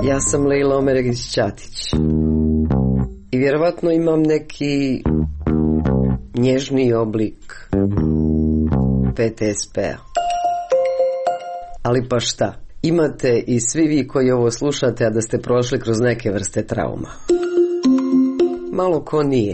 Ja sam Lejla Omeregić-Ćatić i vjerovatno imam neki nježniji oblik PTSP-a. Ali pa šta? Imate i svi vi koji ovo slušate, a da ste prošli kroz neke vrste trauma. Malo ko nije.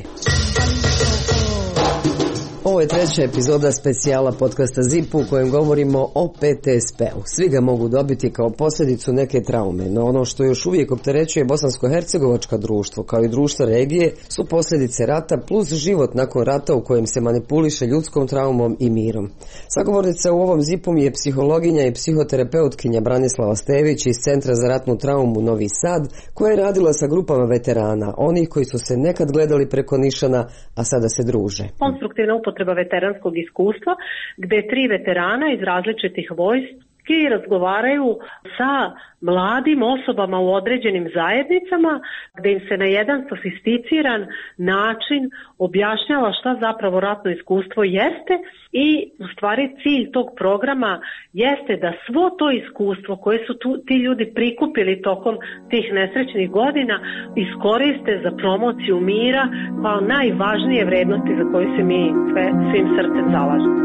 Ovo je 3. epizoda specijala podcasta ZIP u kojem govorimo o PTSP-u. Svi ga mogu dobiti kao posljedicu neke traume, no ono što još uvijek opterećuje bosansko-hercegovačka društvo, kao i društva regije, su posljedice rata plus život nakon rata u kojem se manipuliše ljudskom traumom i mirom. Sagovornica u ovom ZIP-u mi je psihologinja i psihoterapeutkinja Branislava Stević iz Centra za ratnu traumu Novi Sad, koja je radila sa grupama veterana, onih koji su se nekad gledali preko nišana, a sada se druže. Konstruktivna upotreba veteranskog iskustva, gdje 3 veterana iz različitih vojski razgovaraju sa mladim osobama u određenim zajednicama, gdje im se na jedan sofisticiran način objašnjava šta zapravo ratno iskustvo jeste i u stvari cilj tog programa jeste da svo to iskustvo koje su ti ljudi prikupili tokom tih nesrećnih godina iskoriste za promociju mira kao najvažnije vrednosti za koje se mi svim srcem zalažemo.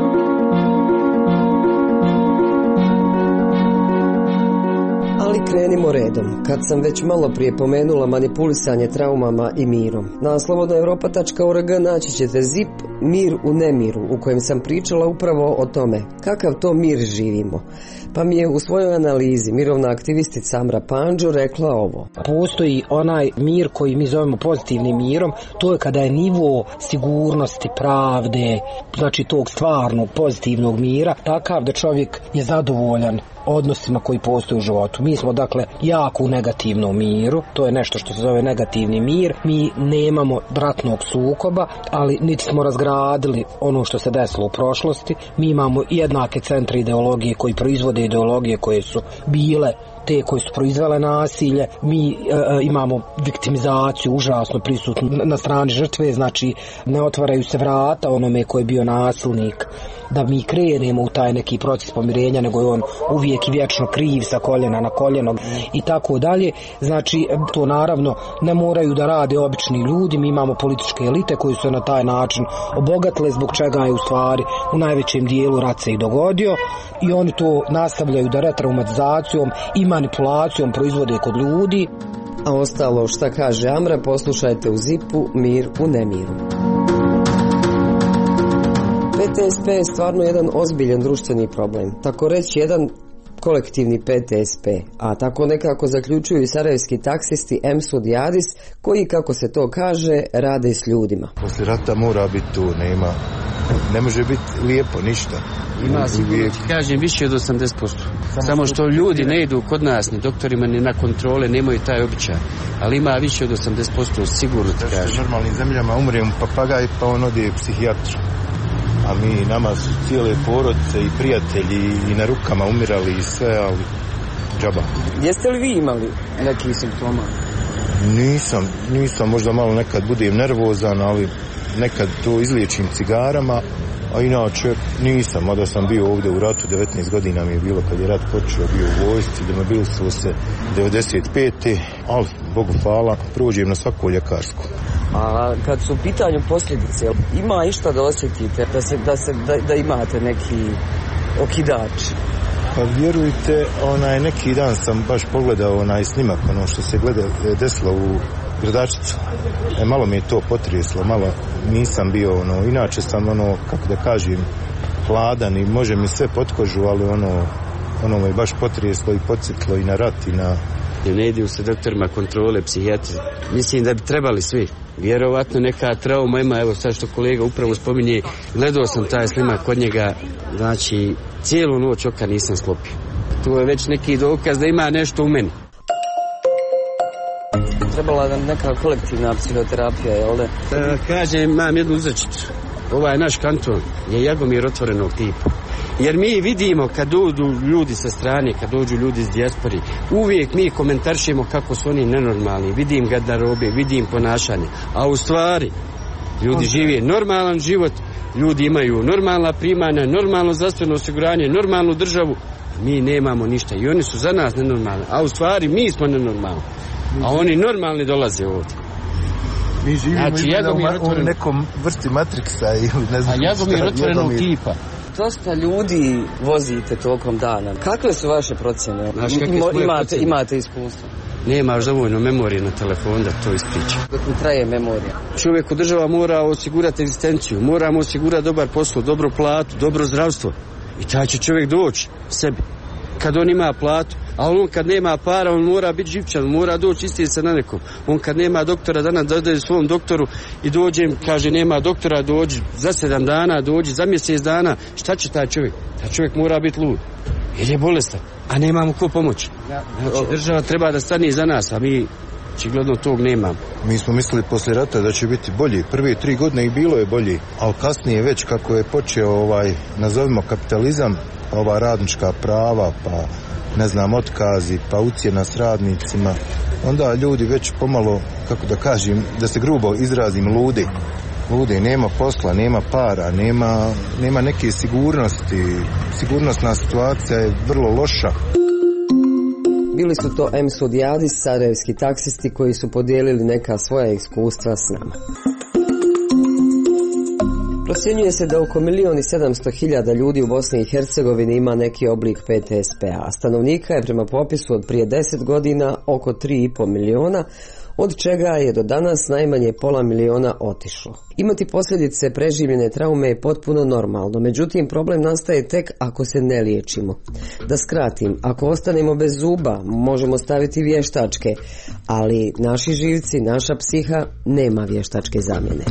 Ali krenimo redom. Kad sam već malo prije pomenula manipulisanje traumama i mirom, na slobodnoevropa.org naći ćete ZIP Mir u nemiru, u kojem sam pričala upravo o tome kakav to mir živimo. Pa mi je u svojoj analizi mirovna aktivistica Amra Pandžo rekla ovo. Postoji onaj mir koji mi zovemo pozitivnim mirom, to je kada je nivo sigurnosti, pravde, znači tog stvarnog pozitivnog mira, takav da čovjek je zadovoljan odnosima koji postoje u životu. Mi smo dakle jako u negativnom miru, to je nešto što se zove negativni mir. Mi nemamo ratnog sukoba, ali niti smo razgradili ono što se desilo u prošlosti. Mi imamo jednake centre ideologije koji proizvode ideologije koje su bile te koje su proizvele nasilje. Mi imamo viktimizaciju užasno prisutnu na strani žrtve, znači ne otvaraju se vrata onome koji je bio nasilnik da mi krenemo u taj neki proces pomirenja, nego je on uvijek i vječno kriv sa koljena na koljeno i tako dalje. Znači to naravno ne moraju da rade obični ljudi, mi imamo političke elite koji su na taj način obogatile, zbog čega je u stvari u najvećem dijelu rat se i dogodio, i oni to nastavljaju da retraumatizacijom i manipulacijom proizvode kod ljudi. A ostalo šta kaže Amra poslušajte u ZIP-u Mir u nemiru. PTSP je stvarno jedan ozbiljan društveni problem, tako reći jedan kolektivni PTSP, a tako nekako zaključuju i sarajevski taksisti Emsud i Adis, koji, kako se to kaže, rade s ljudima. Poslije rata mora biti tu, ne može biti lijepo ništa. Ima sigurno, kažem, više od 80%. Samo što ljudi ne idu kod nas, ni doktorima, ni na kontrole, nemaju taj običaj. Ali ima više od 80%, sigurno ti kažem. U normalnim zemljama umre mu papagaj, pa on ode psihijatru. A nama su cijele porodice i prijatelji i na rukama umirali i sve, ali džaba. Jeste li vi imali neki simptoma? Nisam, možda malo nekad budem nervozan, ali nekad to izliječim cigarama, a inače nisam, mada sam bio ovdje u ratu, 19 godina mi je bilo kad je rat počeo, bio u vojsci, demobilisao se 95. Ali, Bogu hvala, prođem na svaku ljekarsku. A kad su u pitanju posljedice, ima išta da osjetite, da imate neki okidač? Pa vjerujte, neki dan sam baš pogledao snimak, ono što se desilo u Gradačicu. Malo mi je to potreslo, malo nisam bio, inače sam, kako da kažem, hladan i može mi sve pod kožu, ali ono me baš potreslo i podsjetilo i na rat i na... Ne idu se doktorima kontrole, psihijatri. Mislim da bi trebali svi. Vjerovatno neka trauma ima, evo sad što kolega upravo spominje, gledao sam taj snimak kod njega, znači cijelu noć oka nisam sklopio. To je već neki dokaz da ima nešto u meni. Trebala nam neka kolektivna psihoterapija, jel da? Kažem, imam jednu uzrečicu. Ovaj naš kanton je Jagomir otvorenog tipa. Jer mi vidimo kad dođu ljudi sa strane, kad dođu ljudi iz dijaspori, uvijek mi komentarišemo kako su oni nenormalni, vidim garderobe, vidim ponašanje, a u stvari ljudi žive normalan život, ljudi imaju normalna primanja, normalno zdravstveno osiguranje, normalnu državu, Mi nemamo ništa i oni su za nas nenormalni, a u stvari mi smo nenormalni, a oni normalni dolaze ovdje. Mi živimo u nekom vrsti Matrixa ili ne znam. A Jagomir otvorenog tipa. Dosta ljudi vozite tokom dana. Kakve su vaše procjene? Imate iskustvo? Nemaš dovoljno memorije na telefon da to ispriča. Dok mi traje memorija. Čovjeku država mora osigurati egzistenciju, moramo osigurati dobar posao, dobru platu, dobro zdravstvo. I taj će čovjek doći sebi. Kad on ima platu, a on kad nema para, on mora biti živčan, mora doći isti se na nekom. On kad nema doktora, danas dodaje svom doktoru i dođe, kaže nema doktora, dođi za 7 dana, dođi za mjesec dana. Šta će taj čovjek? Taj čovjek mora biti lud. Jer je bolestan, a nema mu ko pomoći. Znači, država treba da stane iza nas, a mi očigledno tog nemamo. Mi smo mislili poslije rata da će biti bolji. Prve 3 godine i bilo je bolji, ali kasnije već kako je počeo nazovimo kapitalizam, ova radnička prava, pa ne znam, otkazi, pa ucjena s radnicima, onda ljudi već pomalo, kako da kažem, da se grubo izrazim, ludi, nema posla, nema para, nema neke sigurnosti, sigurnosna situacija je vrlo loša. Bili su to Sudijadis, sarajevski taksisti koji su podijelili neka svoja iskustva s nama. Procjenjuje se da oko 1.700.000 ljudi u Bosni i Hercegovini ima neki oblik PTSP-a, a stanovnika je prema popisu od prije 10 godina oko 3,5 miliona, od čega je do danas najmanje 500.000 otišlo. Imati posljedice preživljene traume je potpuno normalno, međutim problem nastaje tek ako se ne liječimo. Da skratim, ako ostanemo bez zuba, možemo staviti vještačke, ali naši živci, naša psiha nema vještačke zamjene.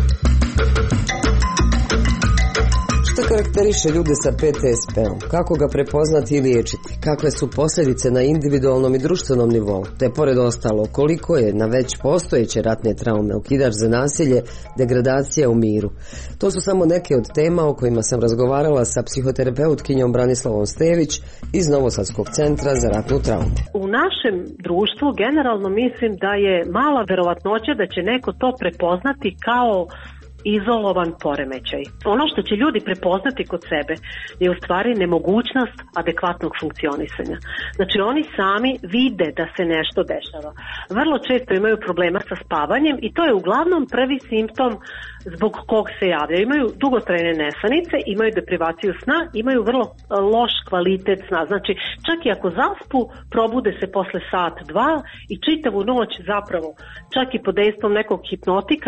Što karakteriše ljude sa PTSP-om? Kako ga prepoznati i liječiti? Kakve su posljedice na individualnom i društvenom nivou? Te pored ostalo, koliko je na već postojeće ratne traume okidač za nasilje, degradacija u miru? To su samo neke od tema o kojima sam razgovarala sa psihoterapeutkinjom Branislavom Stević iz Novosadskog centra za ratnu traumu. U našem društvu generalno mislim da je mala verovatnoća da će neko to prepoznati kao izolovan poremećaj. Ono što će ljudi prepoznati kod sebe je u stvari nemogućnost adekvatnog funkcionisanja. Znači oni sami vide da se nešto dešava. Vrlo često imaju problema sa spavanjem i to je uglavnom prvi simptom zbog kog se javljaju. Imaju dugotrajne nesanice, imaju deprivaciju sna, imaju vrlo loš kvalitet sna. Znači čak i ako zaspu, probude se posle sat, 2 i čitavu noć zapravo, čak i pod dejstvom nekog hipnotika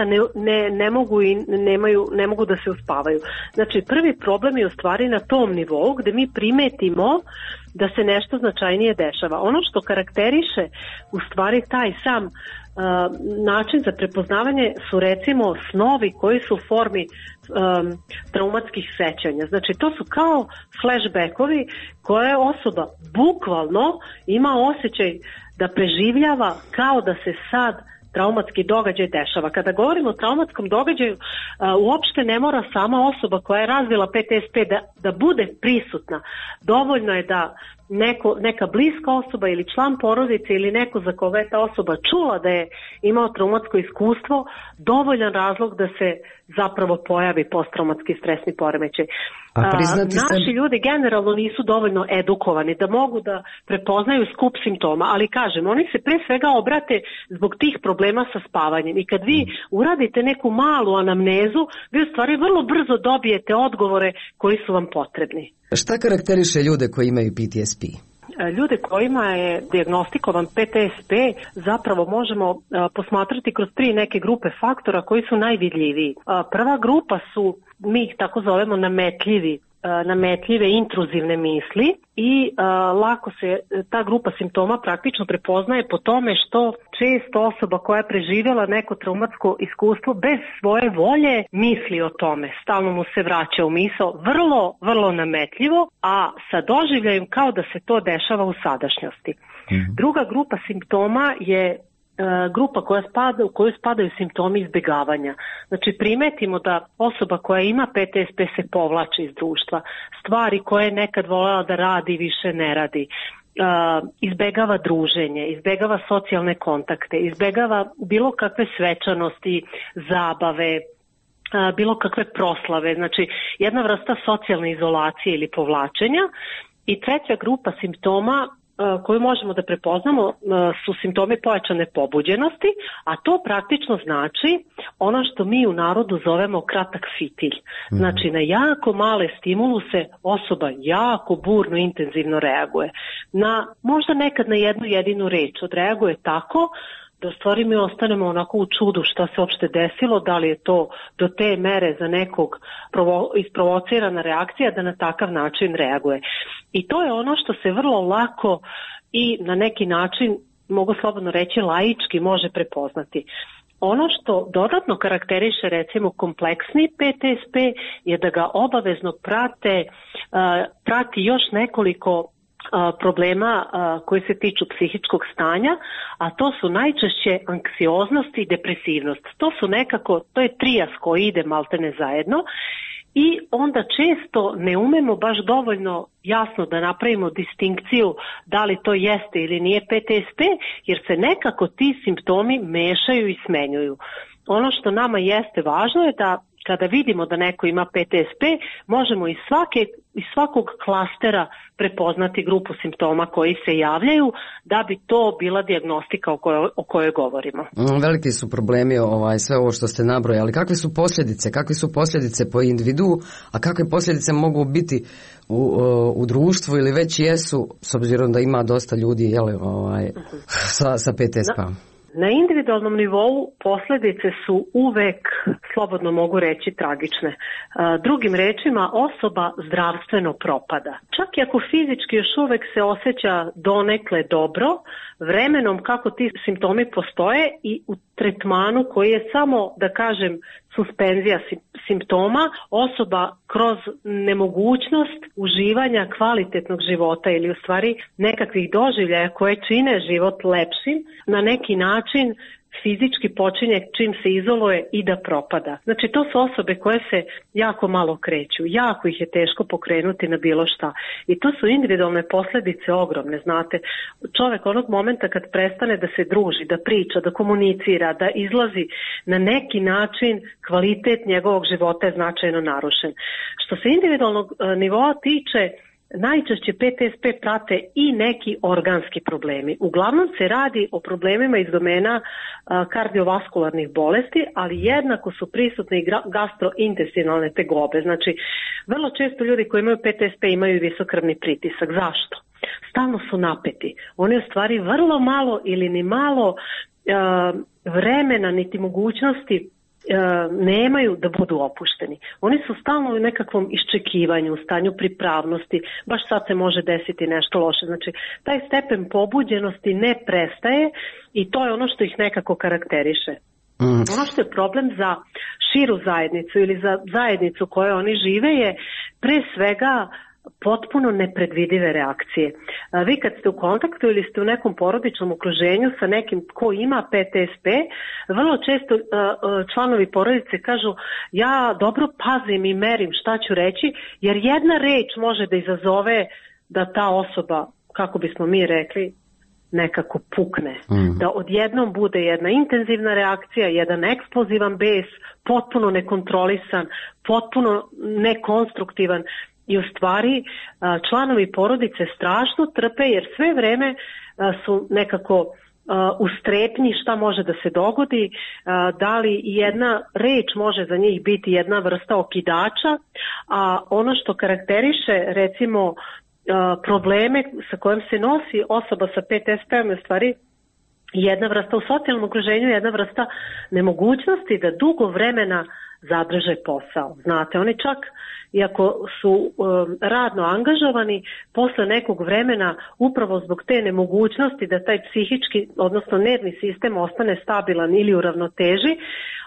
ne mogu da se uspavaju. Znači prvi problem je u stvari na tom nivou gde mi primetimo da se nešto značajnije dešava. Ono što karakteriše u stvari taj sam način za prepoznavanje su recimo snovi koji su u formi traumatskih sećanja. Znači to su kao flashbackovi koje osoba bukvalno ima osjećaj da preživljava kao da se sad traumatski događaj dešava. Kada govorimo o traumatskom događaju, uopšte ne mora sama osoba koja je razvila PTSP da bude prisutna. Dovoljno je da neka bliska osoba ili član porodice ili neko za koga je ta osoba čula da je imao traumatsko iskustvo, dovoljan razlog da se zapravo pojavi posttraumatski stresni poremećaj. Naši ljudi generalno nisu dovoljno edukovani da mogu da prepoznaju skup simptoma, ali kažem, oni se pre svega obrate zbog tih problema sa spavanjem i kad vi uradite neku malu anamnezu, vi u stvari vrlo brzo dobijete odgovore koji su vam potrebni. Šta karakteriše ljude koji imaju PTSP? Ljude kojima je dijagnostikovan PTSP zapravo možemo posmatrati kroz 3 neke grupe faktora koji su najvidljiviji. Prva grupa su, mi ih tako zovemo nametljive intruzivne misli i lako se ta grupa simptoma praktično prepoznaje po tome što često osoba koja je preživjela neko traumatsko iskustvo bez svoje volje misli o tome, stalno mu se vraća u misao, vrlo, vrlo nametljivo, a sa doživljajem kao da se to dešava u sadašnjosti. Druga grupa simptoma je grupa u koju spadaju simptomi izbjegavanja. Znači primetimo da osoba koja ima PTSP se povlači iz društva. Stvari koje je nekad voljela da radi više ne radi. Izbjegava druženje, izbjegava socijalne kontakte, izbjegava bilo kakve svečanosti, zabave, bilo kakve proslave. Znači jedna vrsta socijalne izolacije ili povlačenja. I treća grupa simptoma koju možemo da prepoznamo su simptomi pojačane pobuđenosti, a to praktično znači ono što mi u narodu zovemo kratak fitilj. Znači na jako male stimuluse osoba jako burno, intenzivno reaguje. Možda nekad na jednu jedinu reč odreaguje tako da u stvari mi ostanemo onako u čudu šta se uopšte desilo, da li je to do te mere za nekog isprovocirana reakcija da na takav način reaguje. I to je ono što se vrlo lako i na neki način, mogu slobodno reći, laički može prepoznati. Ono što dodatno karakteriše recimo kompleksni PTSP je da ga obavezno prati još nekoliko problema koji se tiču psihičkog stanja, a to su najčešće anksioznost i depresivnost. To je trijas koji ide maltene zajedno i onda često ne umemo baš dovoljno jasno da napravimo distinkciju da li to jeste ili nije PTSP, jer se nekako ti simptomi mešaju i smenjuju. Ono što nama jeste važno je da kada vidimo da neko ima PTSP, možemo iz svakog klastera prepoznati grupu simptoma koji se javljaju da bi to bila dijagnostika o kojoj govorimo. Veliki su problemi sve ovo što ste nabrojali. Kakve su posljedice? Kakve su posljedice po individu, a kakve posljedice mogu biti u društvu ili već jesu, s obzirom da ima dosta ljudi sa PTSP-om? Na individualnom nivou posljedice su uvek, slobodno mogu reći, tragične. Drugim rečima, osoba zdravstveno propada. Čak i ako fizički još uvek se osjeća donekle dobro, vremenom kako ti simptomi postoje i u tretmanu koji je samo, da kažem, suspenzija simptoma, osoba kroz nemogućnost uživanja kvalitetnog života ili u stvari nekakvih doživljaja koje čine život lepšim, na neki način fizički počinje čim se izoluje i da propada. Znači to su osobe koje se jako malo kreću, jako ih je teško pokrenuti na bilo šta. I to su individualne posljedice ogromne, znate. Čovjek onog momenta kad prestane da se druži, da priča, da komunicira, da izlazi na neki način, kvalitet njegovog života je značajno narušen. Što se individualnog nivoa tiče, najčešće PTSP prate i neki organski problemi. Uglavnom se radi o problemima iz domena kardiovaskularnih bolesti, ali jednako su prisutne i gastrointestinalne tegobe. Znači, vrlo često ljudi koji imaju PTSP imaju visok krvni pritisak. Zašto? Stalno su napeti. Oni u stvari vrlo malo ili ni malo vremena niti mogućnosti nemaju da budu opušteni. Oni su stalno u nekakvom iščekivanju, u stanju pripravnosti, baš sad se može desiti nešto loše. Znači, taj stepen pobuđenosti ne prestaje i to je ono što ih nekako karakteriše. Ono što je problem za širu zajednicu ili za zajednicu koju oni žive je pre svega potpuno nepredvidive reakcije. Vi kad ste u kontaktu ili ste u nekom porodičnom okruženju sa nekim ko ima PTSP, vrlo često članovi porodice kažu ja dobro pazim i merim šta ću reći, jer jedna reč može da izazove da ta osoba, kako bismo mi rekli, nekako pukne. Da odjednom bude jedna intenzivna reakcija, jedan eksplozivan bes, potpuno nekontrolisan, potpuno nekonstruktivan. I u stvari članovi porodice strašno trpe jer sve vreme su nekako u strepnji šta može da se dogodi, da li jedna reč može za njih biti jedna vrsta okidača, a ono što karakteriše recimo probleme sa kojim se nosi osoba sa PTSP-om je u stvari jedna vrsta u socijalnom okruženju, jedna vrsta nemogućnosti da dugo vremena zadrže posao. Znate, oni čak, iako su radno angažovani, posle nekog vremena, upravo zbog te nemogućnosti da taj psihički, odnosno nervni sistem ostane stabilan ili u ravnoteži,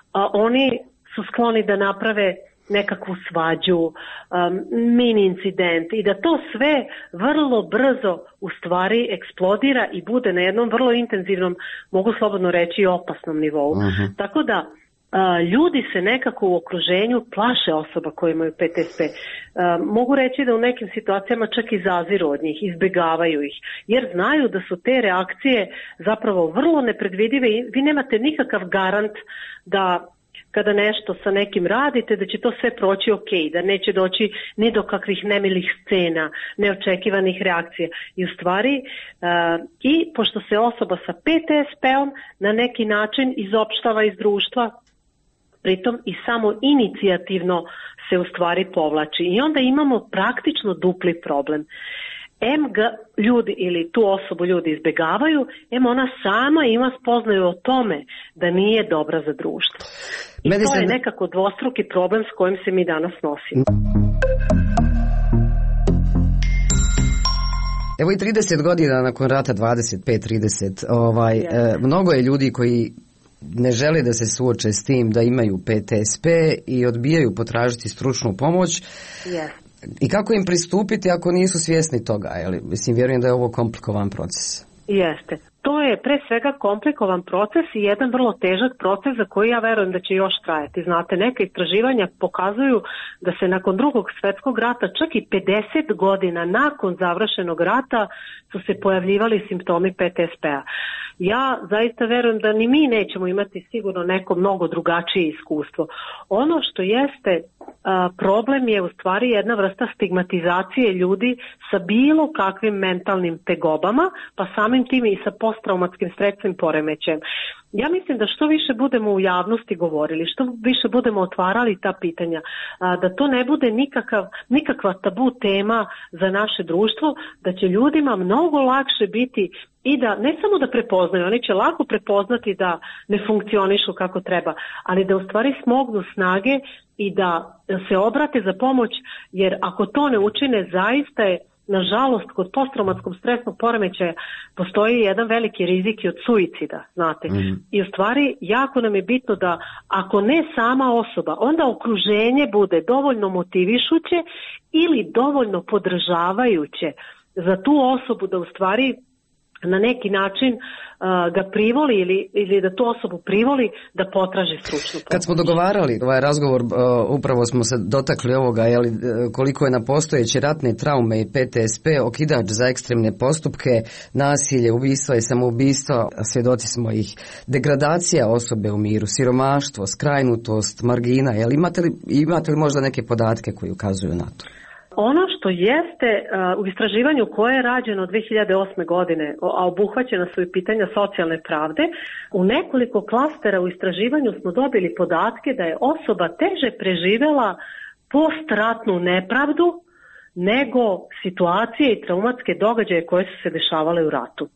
oni su skloni da naprave nekakvu svađu, mini incident i da to sve vrlo brzo u stvari eksplodira i bude na jednom vrlo intenzivnom, mogu slobodno reći, opasnom nivou. Tako da ljudi se nekako u okruženju plaše osoba koje imaju PTSP. Mogu reći da u nekim situacijama čak izaziru od njih, izbjegavaju ih, jer znaju da su te reakcije zapravo vrlo nepredvidive i vi nemate nikakav garant da kada nešto sa nekim radite, da će to sve proći ok, da neće doći ni do kakvih nemilih scena, neočekivanih reakcija. I u stvari, i pošto se osoba sa PTSP-om na neki način izopštava iz društva, pritom i samo inicijativno se u stvari povlači. I onda imamo praktično dupli problem. Ga ljudi ili tu osobu ljudi izbjegavaju, ona sama ima spoznaju o tome da nije dobra za društvo. I to je nekako dvostruki problem s kojim se mi danas nosimo. Evo i 30 godina nakon rata, 25-30, mnogo je ljudi koji ne žele da se suoče s tim da imaju PTSP i odbijaju potražiti stručnu pomoć. I kako im pristupiti ako nisu svjesni toga? Mislim, vjerujem da je ovo komplikovan proces. Jeste. To je pre svega komplikovan proces i jedan vrlo težak proces za koji ja verujem da će još trajati. Znate, neke istraživanja pokazuju da se nakon Drugog svjetskog rata, čak i 50 godina nakon završenog rata, su se pojavljivali simptomi PTSP-a. Ja zaista verujem da ni mi nećemo imati sigurno neko mnogo drugačije iskustvo. Ono što jeste problem je u stvari jedna vrsta stigmatizacije ljudi sa bilo kakvim mentalnim tegobama, pa samim tim i sa posttraumatskim stresnim poremećajem. Ja mislim da što više budemo u javnosti govorili, što više budemo otvarali ta pitanja, da to ne bude nikakva tabu tema za naše društvo, da će ljudima mnogo lakše biti i da ne samo da prepoznaju, oni će lako prepoznati da ne funkcionišu kako treba, ali da u stvari smognu snage i da se obrate za pomoć, jer ako to ne učine, zaista je, nažalost, kod posttraumatskog stresnog poremećaja postoji jedan veliki rizik i od suicida, znate. I u stvari jako nam je bitno da ako ne sama osoba, onda okruženje bude dovoljno motivišuće ili dovoljno podržavajuće za tu osobu da u stvari na neki način ga privoli ili da tu osobu privoli da potraži stručnu pomoć. Kad smo dogovarali ovaj razgovor, upravo smo se dotakli ovoga, koliko je na postojeće ratne traume i PTSP okidač za ekstremne postupke, nasilje, ubistva i samoubistva, svjedoci smo ih, degradacija osobe u miru, siromaštvo, skrajnutost, margina. Imate li možda neke podatke koji ukazuju na to? Ono što jeste u istraživanju koje je rađeno 2008. godine, a obuhvaćena su i pitanja socijalne pravde, u nekoliko klastera u istraživanju smo dobili podatke da je osoba teže preživjela postratnu nepravdu nego situacije i traumatske događaje koje su se dešavale u ratu.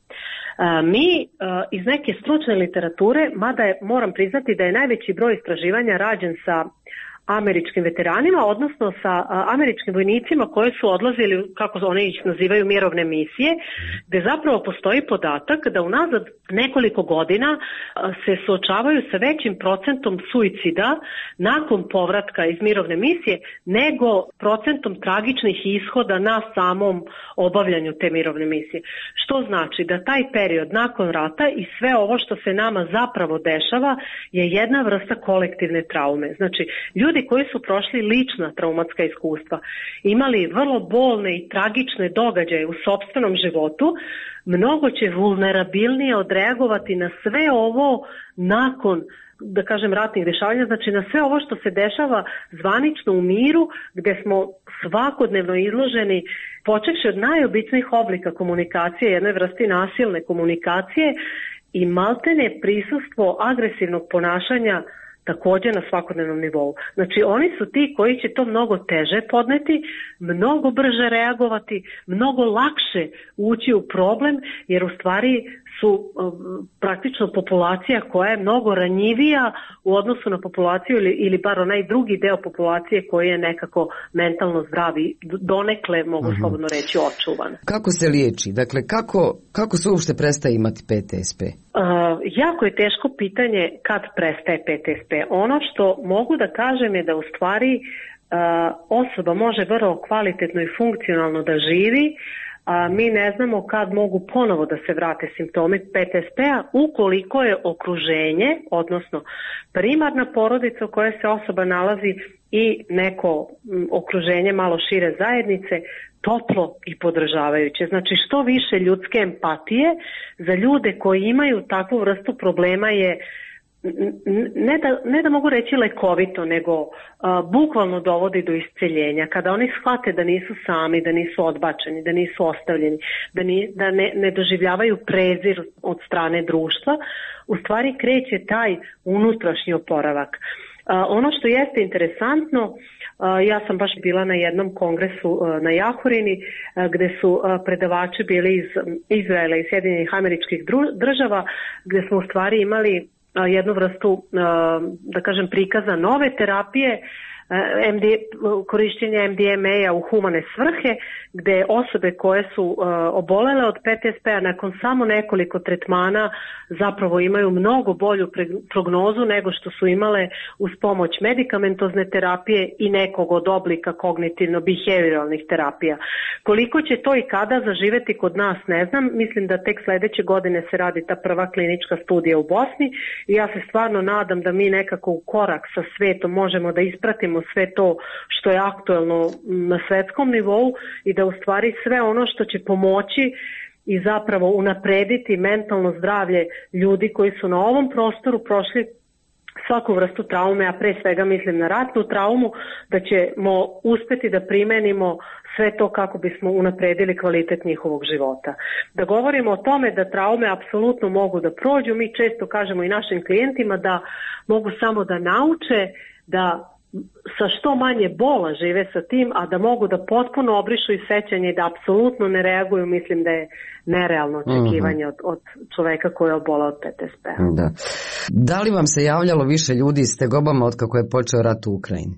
Mi iz neke stručne literature, mada moram priznati da je najveći broj istraživanja rađen sa američkim veteranima, odnosno sa američkim vojnicima koji su odlazili, kako oni ih nazivaju, mirovne misije, gdje zapravo postoji podatak da unazad nekoliko godina se suočavaju sa većim procentom suicida nakon povratka iz mirovne misije nego procentom tragičnih ishoda na samom obavljanju te mirovne misije. Što znači da taj period nakon rata i sve ovo što se nama zapravo dešava je jedna vrsta kolektivne traume. Znači, ljudi koji su prošli lična traumatska iskustva, imali vrlo bolne i tragične događaje u sopstvenom životu, mnogo će vulnerabilnije odreagovati na sve ovo nakon, da kažem, ratnih dešavanja, znači na sve ovo što se dešava zvanično u miru, gdje smo svakodnevno izloženi, počevši od najobičnijih oblika komunikacije, jednoj vrsti nasilne komunikacije i maltene prisustvo agresivnog ponašanja također na svakodnevnom nivou. Znači oni su ti koji će to mnogo teže podneti, mnogo brže reagovati, mnogo lakše ući u problem, jer u stvari su praktično populacija koja je mnogo ranjivija u odnosu na populaciju ili bar onaj drugi deo populacije koji je nekako mentalno zdravi, donekle mogu slobodno reći očuvan. Kako se liječi? Dakle, kako se uopšte prestaje imati PTSP? Jako je teško pitanje kad prestaje PTSP. Ono što mogu da kažem je da u stvari osoba može vrlo kvalitetno i funkcionalno da živi, a mi ne znamo kad mogu ponovo da se vrate simptomi PTSP-a ukoliko je okruženje, odnosno primarna porodica u kojoj se osoba nalazi i neko okruženje malo šire zajednice toplo i podržavajuće. Znači što više ljudske empatije za ljude koji imaju takvu vrstu problema je ne da mogu reći lekovito, nego bukvalno dovodi do isceljenja. Kada oni shvate da nisu sami, da nisu odbačeni, da nisu ostavljeni, da ne doživljavaju prezir od strane društva, u stvari kreće taj unutrašnji oporavak. Ono što jeste interesantno, ja sam baš bila na jednom kongresu na Jahorini gde su predavači bili iz Izraela i Sjedinjenih Američkih Država, gde smo u stvari imali jednu vrstu, da kažem, prikaza nove terapije, korišćenja MDMA-a u humane svrhe, gde osobe koje su obolele od PTSP-a nakon samo nekoliko tretmana zapravo imaju mnogo bolju prognozu nego što su imale uz pomoć medikamentozne terapije i nekog od oblika kognitivno-behavioralnih terapija. Koliko će to i kada zaživeti kod nas, ne znam. Mislim da tek sledeće godine se radi ta prva klinička studija u Bosni i ja se stvarno nadam da mi nekako u korak sa svetom možemo da ispratimo sve to što je aktuelno na svetskom nivou i da u stvari sve ono što će pomoći i zapravo unaprediti mentalno zdravlje ljudi koji su na ovom prostoru prošli svaku vrstu traume, a pre svega mislim na ratnu traumu, da ćemo uspeti da primenimo sve to kako bismo unapredili kvalitet njihovog života. Da govorimo o tome da traume apsolutno mogu da prođu, mi često kažemo i našim klijentima da mogu samo da nauče da sa što manje bola žive sa tim, a da mogu da potpuno obrišu i sećanje i da apsolutno ne reaguju, mislim da je nerealno očekivanje od čoveka koji je obolao od PTSP-a. Da li vam se javljalo više ljudi s tegobama od kako je počeo rat u Ukrajini?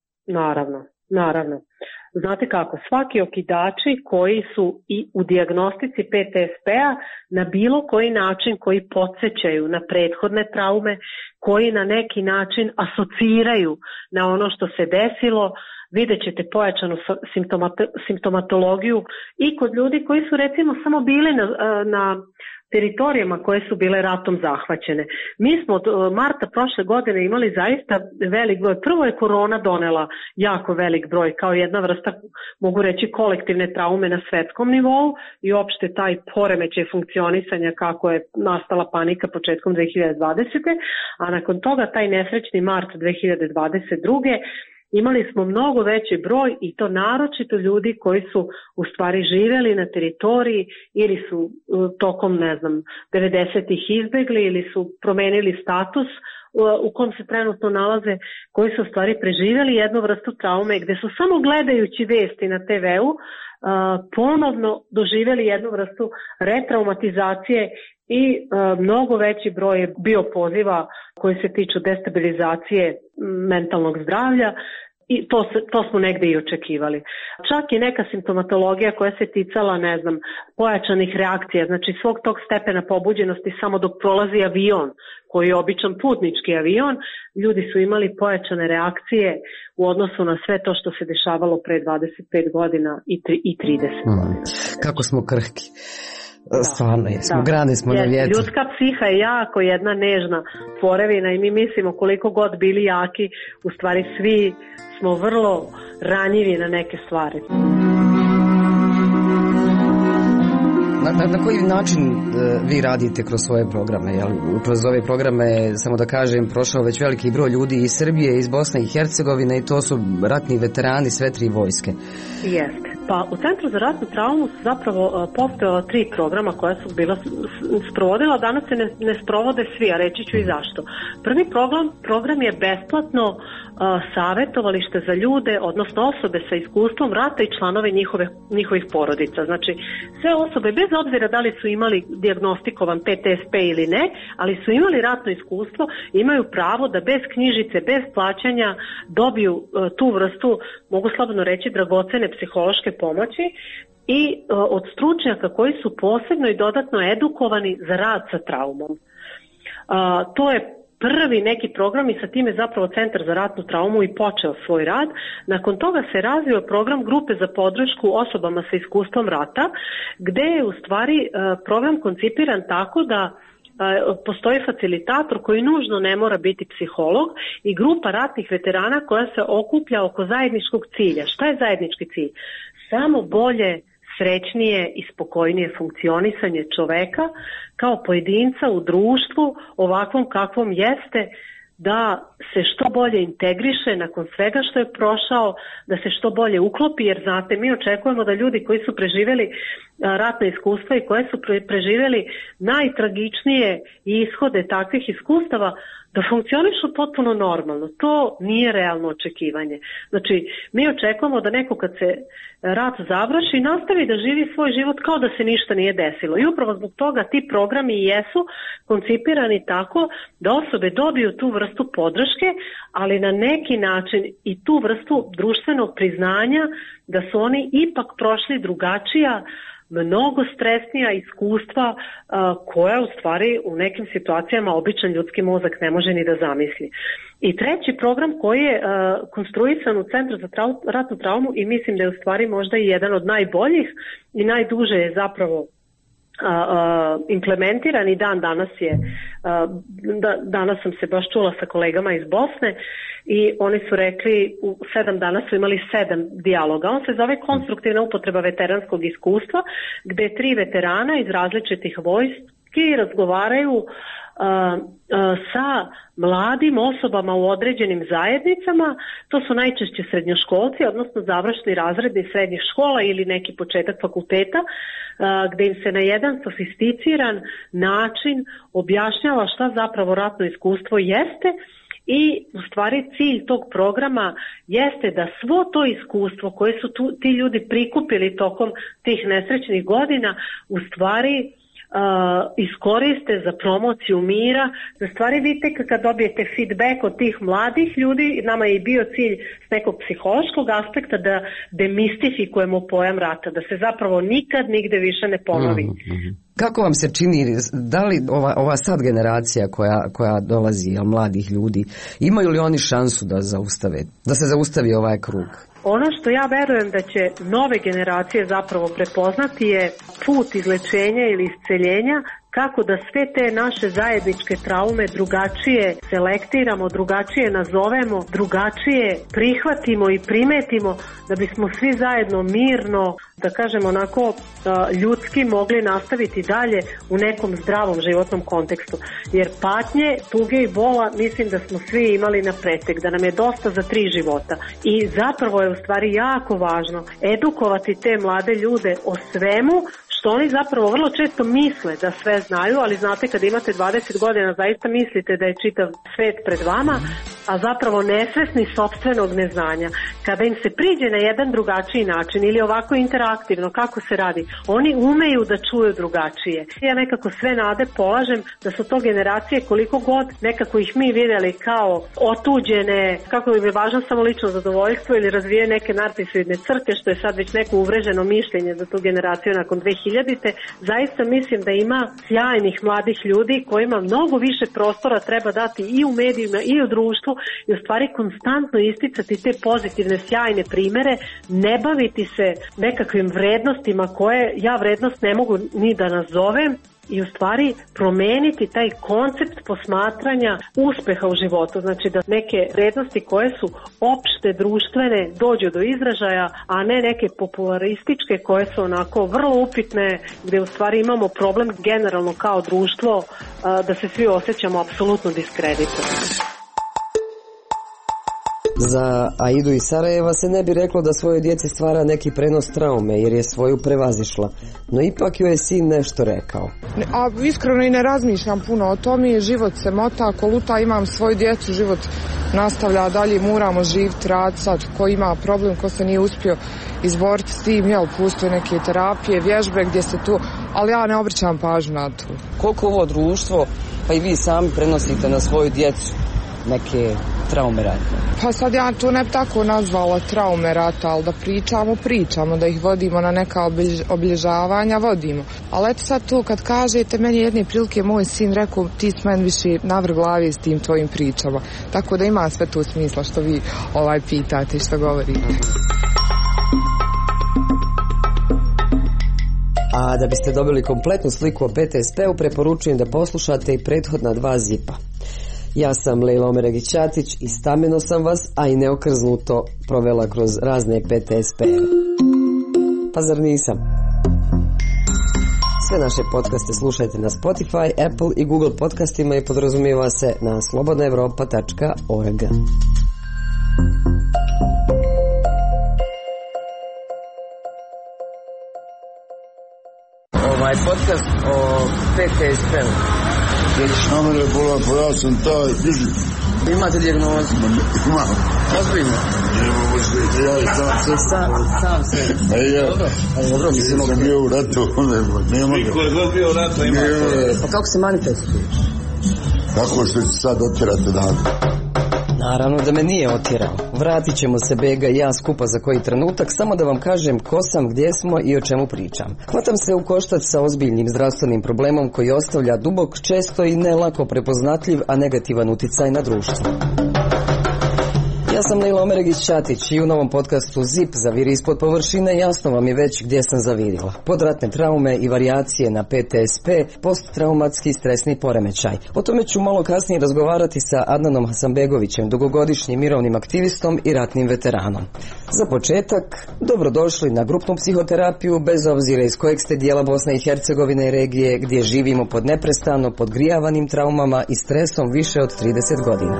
Naravno. Znate kako, svaki okidači koji su i u dijagnostici PTSP-a na bilo koji način koji podsjećaju na prethodne traume, koji na neki način asociraju na ono što se desilo, vidjet ćete pojačanu simptomatologiju i kod ljudi koji su recimo samo bili na teritorijama koje su bile ratom zahvaćene. Mi smo od marta prošle godine imali zaista velik broj. Prvo je korona donela jako velik broj kao jedna vrsta, mogu reći, kolektivne traume na svetskom nivou i opšte taj poremećaj funkcionisanja kako je nastala panika početkom 2020. A nakon toga taj nesrećni mart 2022. Imali smo mnogo veći broj i to naročito ljudi koji su u stvari živjeli na teritoriji ili su tokom, 90-ih izbegli ili su promenili status u kom se trenutno nalaze, koji su u stvari preživjeli jednu vrstu traume gde su samo gledajući vesti na TV-u ponovno doživjeli jednu vrstu retraumatizacije i mnogo veći broj je bio poziva koji se tiču destabilizacije mentalnog zdravlja i to smo negde i očekivali. Čak i neka simptomatologija koja se ticala, pojačanih reakcija, znači svog tog stepena pobuđenosti samo dok prolazi avion, koji je običan putnički avion, ljudi su imali pojačane reakcije u odnosu na sve to što se dešavalo pre 25 godina i 30 godina. Kako smo krhki. Stvarno jesmo, grani smo na vjetru. Ljudska psiha je jako jedna nežna tvorevina i mi mislimo koliko god bili jaki, u stvari svi smo vrlo ranjivi na neke stvari. Na koji način vi radite kroz svoje programe? Kroz ove programe, samo da kažem, prošao već veliki broj ljudi iz Srbije, iz Bosne i Hercegovine i to su ratni veterani sve tri vojske. Jeste. Pa u Centru za ratnu traumu su zapravo postojala 3 programa koja su bila sprovodila, danas se ne sprovode svi, a reći ću i zašto. Prvi program je besplatno savjetovalište za ljude, odnosno osobe sa iskustvom rata i članove njihovih porodica. Znači, sve osobe, bez obzira da li su imali dijagnostikovan PTSP ili ne, ali su imali ratno iskustvo, imaju pravo da bez knjižice, bez plaćanja dobiju tu vrstu, mogu slobodno reći, dragocene psihološke pomoći i od stručnjaka koji su posebno i dodatno edukovani za rad sa traumom. To je prvi neki program i sa time zapravo Centar za ratnu traumu i počeo svoj rad. Nakon toga se razvio program grupe za podršku osobama sa iskustvom rata, gde je u stvari program koncipiran tako da postoji facilitator koji nužno ne mora biti psiholog i grupa ratnih veterana koja se okuplja oko zajedničkog cilja. Šta je zajednički cilj? Samo bolje srećnije i spokojnije funkcionisanje čoveka kao pojedinca u društvu ovakvom kakvom jeste, da se što bolje integriše nakon svega što je prošao, da se što bolje uklopi, jer znate, mi očekujemo da ljudi koji su preživjeli ratna iskustva i koje su preživjeli najtragičnije ishode takvih iskustava, da funkcionišu potpuno normalno. To nije realno očekivanje. Znači, mi očekujemo da neko kad se rat završi nastavi da živi svoj život kao da se ništa nije desilo. I upravo zbog toga ti programi jesu koncipirani tako da osobe dobiju tu vrstu podrške, ali na neki način i tu vrstu društvenog priznanja da su oni ipak prošli drugačija, mnogo stresnija iskustva koja u stvari u nekim situacijama običan ljudski mozak ne može ni da zamisli. I treći program koji je konstruisan u Centru za ratnu traumu i mislim da je u stvari možda i jedan od najboljih i najduže je zapravo implementiran i danas je, danas sam se baš čula sa kolegama iz Bosne i oni su rekli u 7 dana su imali 7 dijaloga. On se zove konstruktivna upotreba veteranskog iskustva, gde 3 veterana iz različitih vojski razgovaraju sa mladim osobama u određenim zajednicama. To su najčešće srednjoškolci, odnosno završni razredi srednjih škola ili neki početak fakulteta, gde im se na jedan sofisticiran način objašnjava šta zapravo ratno iskustvo jeste. I u stvari cilj tog programa jeste da svo to iskustvo koje su ti ljudi prikupili tokom tih nesrećnih godina u stvari iskoriste za promociju mira. Da stvari vidite kad dobijete feedback od tih mladih ljudi, nama je i bio cilj s nekog psihološkog aspekta da demistifikujemo pojam rata, da se zapravo nikad nigde više ne ponovi. Kako vam se čini, da li ova sad generacija koja dolazi, mladih ljudi, imaju li oni šansu da se zaustavi ovaj krug? Ono što ja verujem da će nove generacije zapravo prepoznati je put izlečenja ili isceljenja, kako da sve te naše zajedničke traume drugačije selektiramo, drugačije nazovemo, drugačije prihvatimo i primetimo, da bismo svi zajedno mirno, da kažem onako ljudski, mogli nastaviti dalje u nekom zdravom životnom kontekstu. Jer patnje, tuge i bola mislim da smo svi imali na pretek, da nam je dosta za 3 života. I zapravo je u stvari jako važno edukovati te mlade ljude o svemu što oni zapravo vrlo često misle da sve znaju, ali znate kad imate 20 godina zaista mislite da je čitav svet pred vama, a zapravo nesvesni sopstvenog neznanja. Kada im se priđe na jedan drugačiji način ili ovako interaktivno kako se radi, oni umeju da čuju drugačije. Ja nekako sve nade polažem da su to generacije koliko god nekako ih mi vidjeli kao otuđene, kako im je važno samo lično zadovoljstvo ili razvije neke narcisoidne crte, što je sad već neko uvreženo mišljenje za tu generaciju nakon 2000-te. Zaista mislim da ima sjajnih mladih ljudi kojima mnogo više prostora treba dati i u medijima i u društvu i u stvari konstantno isticati te pozitivne, sjajne primere, ne baviti se nekakvim vrednostima koje ja vrednost ne mogu ni da nazovem, i u stvari promeniti taj koncept posmatranja uspeha u životu. Znači da neke vrednosti koje su opšte društvene dođu do izražaja, a ne neke popularističke koje su onako vrlo upitne, gde u stvari imamo problem generalno kao društvo da se svi osjećamo apsolutno diskreditovani. Za Aidu iz Sarajeva se ne bi reklo da svojoj djeci stvara neki prenos traume jer je svoju prevazišla, no ipak joj je sin nešto rekao. A iskreno i ne razmišljam puno o tome, život se mota, koluta, imam svoju djecu, život nastavlja dalje, moramo živjeti, raditi sad, ko ima problem, ko se nije uspio izboriti s tim, postoje neke terapije, vježbe gdje se tu, ali ja ne obraćam pažnju na to. Koliko ovo društvo, pa i vi sami prenosite na svoju djecu neke traume rata? Pa sad ja to ne bi tako nazvala traume rata, ali da pričamo, da ih vodimo na neka obilježavanja, vodimo. Ali eto sad tu kad kažete, meni jedne prilike moj sin rekao, ti si meni više navrh glavi s tim tvojim pričama. Tako da ima sve tu smisla što vi pitate i što govorite. A da biste dobili kompletnu sliku o PTSP-u, preporučujem da poslušate i prethodna 2 zipa. Ja sam Lejla Omeragić-Ćatić i stameno sam vas, a i neokrznuto provela kroz razne PTSP-e. Pa zar nisam? Sve naše podcaste slušajte na Spotify, Apple i Google podcastima i podrazumijeva se na slobodnaevropa.org. Ovaj podcast o PTSP-u. Namere bola, pa ja sam taj fizik. Imate dijagnozu? Imam. Ozbiljno? Nemamo sve, ja i Sam se. Dobro, mislim sam bio u ratu, nema ga. Niko je god bio u ratu, ima to. Pa kako se manifestuje? Tako što se sad otjerate dan. Naravno da me nije otjerao. Vratit ćemo se Bega i ja skupa za koji trenutak, samo da vam kažem ko sam, gdje smo i o čemu pričam. Hvatam se u koštac sa ozbiljnim zdravstvenim problemom koji ostavlja dubok, često i ne lako prepoznatljiv, a negativan uticaj na društvo. Ja sam Lejla Omeregić-Ćatić i u novom podcastu ZIP zaviri ispod površine jasno vam je već gdje sam zavirila. Podratne traume i varijacije na PTSP, posttraumatski stresni poremećaj. O tome ću malo kasnije razgovarati sa Adnanom Hasanbegovićem, dugogodišnjim mirovnim aktivistom i ratnim veteranom. Za početak, dobrodošli na grupnu psihoterapiju, bez obzira iz kojeg ste dijela Bosne i Hercegovine i regije, gdje živimo pod neprestano podgrijavanim traumama i stresom više od 30 godina.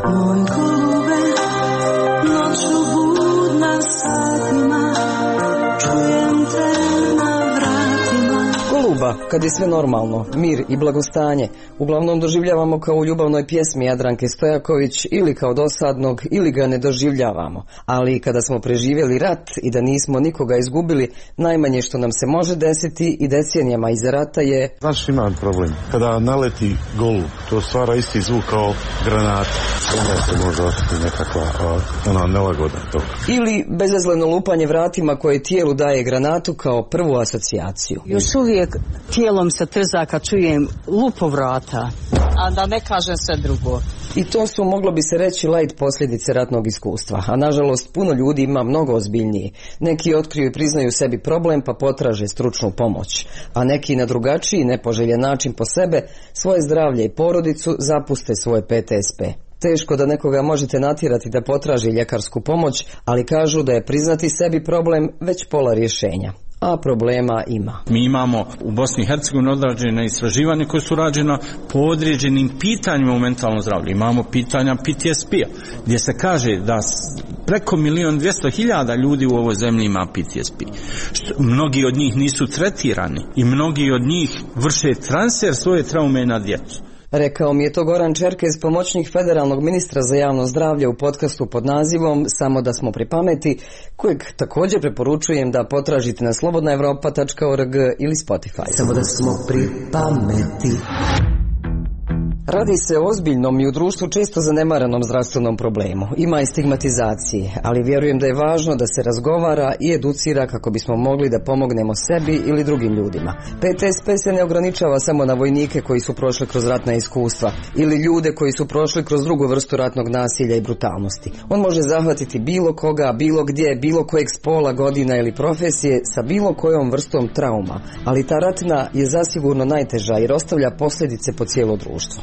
Noću budna satima, čujem te na vratima. Goluba, kad je sve normalno, mir i blagostanje, uglavnom doživljavamo kao u ljubavnoj pjesmi Jadranke Stojaković ili kao dosadnog ili ga ne doživljavamo. Ali kada smo preživjeli rat i da nismo nikoga izgubili, najmanje što nam se može desiti i decenijama iza rata je... Znaš, imam problem. Kada naleti golub, to stvara isti zvuk kao granat. Onda se može osjetiti nekakva nelagoda toga. Ili bezazleno lupanje vratima koje tijelu daje granatu kao prvu asocijaciju. Još uvijek tijelom se trza kad čujem lupo vrata, a da ne kažem sve drugo. I to su, moglo bi se reći, light posljedice ratnog iskustva, a nažalost puno ljudi ima mnogo ozbiljniji. Neki otkriju i priznaju sebi problem pa potraže stručnu pomoć, a neki na drugačiji, nepoželjen način po sebe, svoje zdravlje i porodicu zapuste svoje PTSP. Teško da nekoga možete natjerati da potraži ljekarsku pomoć, ali kažu da je priznati sebi problem već pola rješenja. A problema ima. Mi imamo u Bosni i Hercegovini odrađene istraživanje koje su rađena po određenim pitanjima u mentalnom zdravlju. Imamo pitanja PTSP-a, gdje se kaže da preko 1.200.000 ljudi u ovoj zemlji ima PTSP. Mnogi od njih nisu tretirani i mnogi od njih vrše transfer svoje traume na djecu. Rekao mi je to Goran Čerkez, pomoćnik federalnog ministra za javno zdravlje u podcastu pod nazivom Samo da smo pri pameti, kojeg također preporučujem da potražite na slobodnaevropa.org ili Spotify. Samo da smo pri pameti. Radi se o ozbiljnom i u društvu često zanemaranom zdravstvenom problemu. Ima i stigmatizacije, ali vjerujem da je važno da se razgovara i educira kako bismo mogli da pomognemo sebi ili drugim ljudima. PTSP se ne ograničava samo na vojnike koji su prošli kroz ratna iskustva ili ljude koji su prošli kroz drugu vrstu ratnog nasilja i brutalnosti. On može zahvatiti bilo koga, bilo gdje, bilo kojeg spola, godina ili profesije sa bilo kojom vrstom trauma, ali ta ratna je zasigurno najteža jer ostavlja posljedice po cijelo društvo.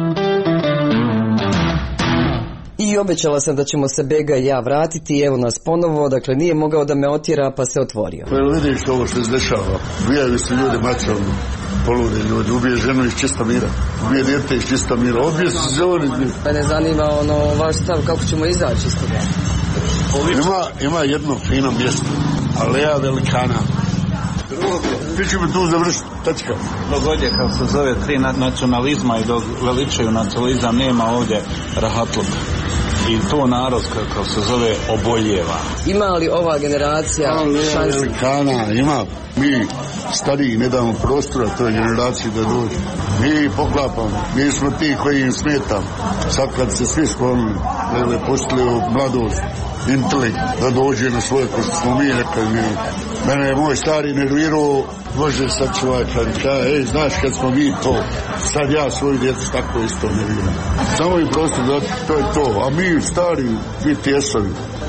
I obećala sam da ćemo se Bega i ja vratiti, evo nas ponovo, dakle nije mogao da me otjera pa se otvorio. Pa vidiš ovo što se dešava, ubijaju se ljudi mačom, polude ljudi, ubije ženu iz čista mira, ubije djete iz čista mira, odbije se zoni. Pa ne zanima vaš stav kako ćemo izaći iz toga. Ima jedno fino mjesto, Aleja Velikana. Ti ćemo tu završiti, tačka. Dogodje kao se zove tri nacionalizma i dok veličaju nacionalizam nema ovdje rahatluka. I to narod kao se zove oboljeva. Ima li ova generacija šansu? Velikana, ima. Mi stariji ne damo prostora toj generaciji da dođe. Mi poklapamo, mi smo ti koji im smetamo. Sad kad se svi sklonili, pustili u mladost, intelekt, da dođe na svoje, ko što smo mi rekli. Mene je moj stari nervirao, može sad čovjek kaže, znaš kad smo mi to, sad ja svoju djecu tako isto nerviram. Samo im prostor da to je to, a mi stari, mi tjesovi,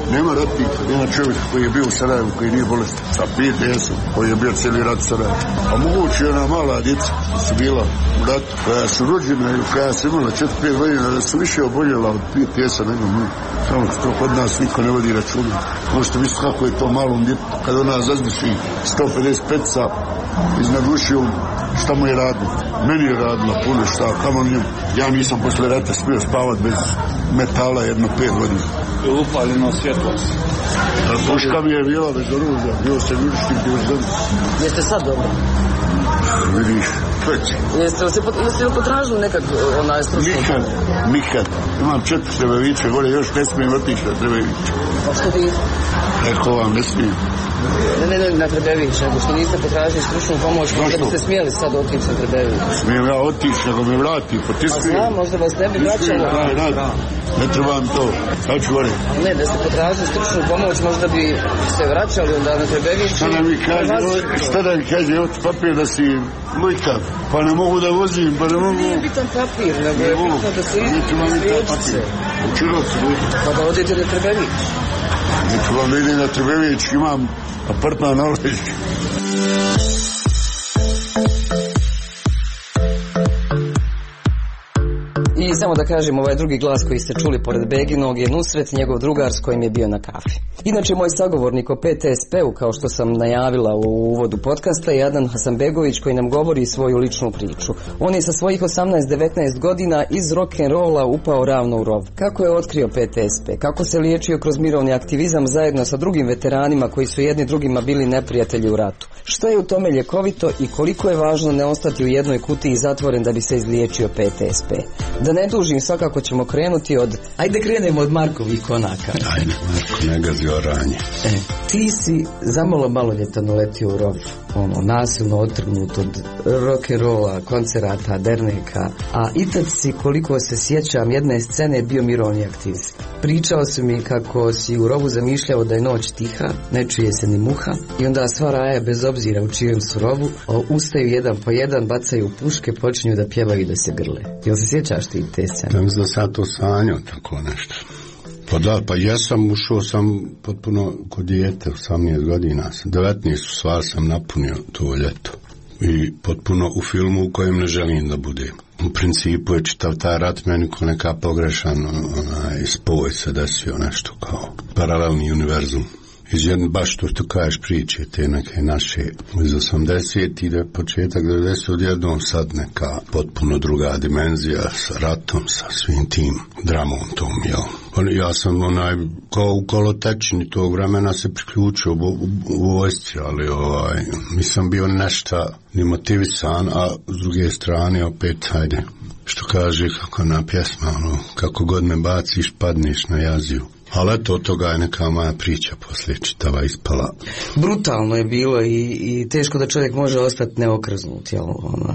Nema ratnika, nema čovjeka koji je bio u Sarajevu, koji nije bolestan. Sa PTS-om, koji je bio cijeli rat u Sarajevu. A moguće ona mala djeca su bila u ratu, koja su rođena ili koja su imala 4-5 godina, da su više oboljela od PTS-a nego mi. Samo što kod nas niko ne vodi računa. Možete misliti kako je to malom djetu, kada ona zazbiši 155-ca iznad ušiju, šta mu je radilo? Meni je radila puno šta, kamo njemu. Ja nisam posle rata smio spavat bez metala jedno 5 godina. Je upaljeno svjetlost. Puška mi je bila bez oružja, bio se vidiškim divizom. Jeste sad dobro? Vidiš, već. Jeste li potražili nekad onaj stručni? Nikad. Imam 4 Trebeviće, gore još ne smijem otići na Trebeviće. A što ti? Rekao vam, ne smijem. Ne na Trebević, nego što niste potražili stručnu pomoć, možda biste smijeli sad otići na Trebević. Smijem ja otići, nego me vrati, potiskujem. A znam, možda vas ne bi vraćalo. Ne trebam to, sad ću gore. Ne, da ste potražili stručnu pomoć, možda bi se vraćali onda na Trebević. Šta da mi kaže, evo ti papir da si lujka, pa ne mogu da vozim, pa ne mogu... Nije bitan papir, nego je bitno da se izliječite. Učilo se lujka. Pa da odete na Trebević. Neću vam da idem na Trebević, imam apartman na Oležki. I samo da kažem, ovaj drugi glas koji ste čuli pored Beginog je Nusret, njegov drugar s kojim je bio na kafi. Inače, moj sagovornik o PTSP-u, kao što sam najavila u uvodu podcasta, je Adnan Hasanbegović, koji nam govori svoju ličnu priču. On je sa svojih 18-19 godina iz rock'n'rolla upao ravno u rov. Kako je otkrio PTSP? Kako se liječio kroz mirovni aktivizam zajedno sa drugim veteranima koji su jedni drugima bili neprijatelji u ratu? Što je u tome ljekovito i koliko je važno ne ostati u jednoj kutiji zatvoren da bi se izliječio PTSP? Da ne dužim, svakako ćemo krenuti od... Ajde krenemo od Markovih konaka. Ajde, Marko, ne gazi oranje. Ti si zamalo maloljetan uletio u rov. Nasilno otrgnut od rock'n'rolla, koncerata, derneka. A i tad si, koliko se sjećam, jedne scene bio mirovni aktivist. Pričao si mi kako si u rovu zamišljao da je noć tiha, ne čuje se ni muha, i onda sva raja, bez obzira u čijem su rovu, ustaju jedan po jedan, bacaju puške, počinju da pjevaju i da se grle. Jel se sjećaš ti te scene? Da mislim da sam to sanjao, tako nešto. Pa da, pa jesam, ušao sam potpuno kod dijete, 18 godina sam, 19 stvar sam napunio to ljeto. I potpuno u filmu u kojem ne želim da budem. U principu je čitav taj rat meni ko neka pogrešan spoj se desio, nešto kao paralelni univerzum. Iz jedne, baš to što kažeš priče, te neke naše iz 80 ide početak 90 odjednom sad neka potpuno druga dimenzija sa ratom, sa svim tim dramom tom, jel? Ja sam kao u kolotečini tog vremena se priključio u vojsci, ali nisam bio nešto ni motivisan, a s druge strane opet, ajde, što kaže kako na pjesma, kako god me baciš, padneš na jaziju. Ali eto, od toga je neka moja priča poslije čitava ispala. Brutalno je bilo i teško da čovjek može ostati neokrznut, jel?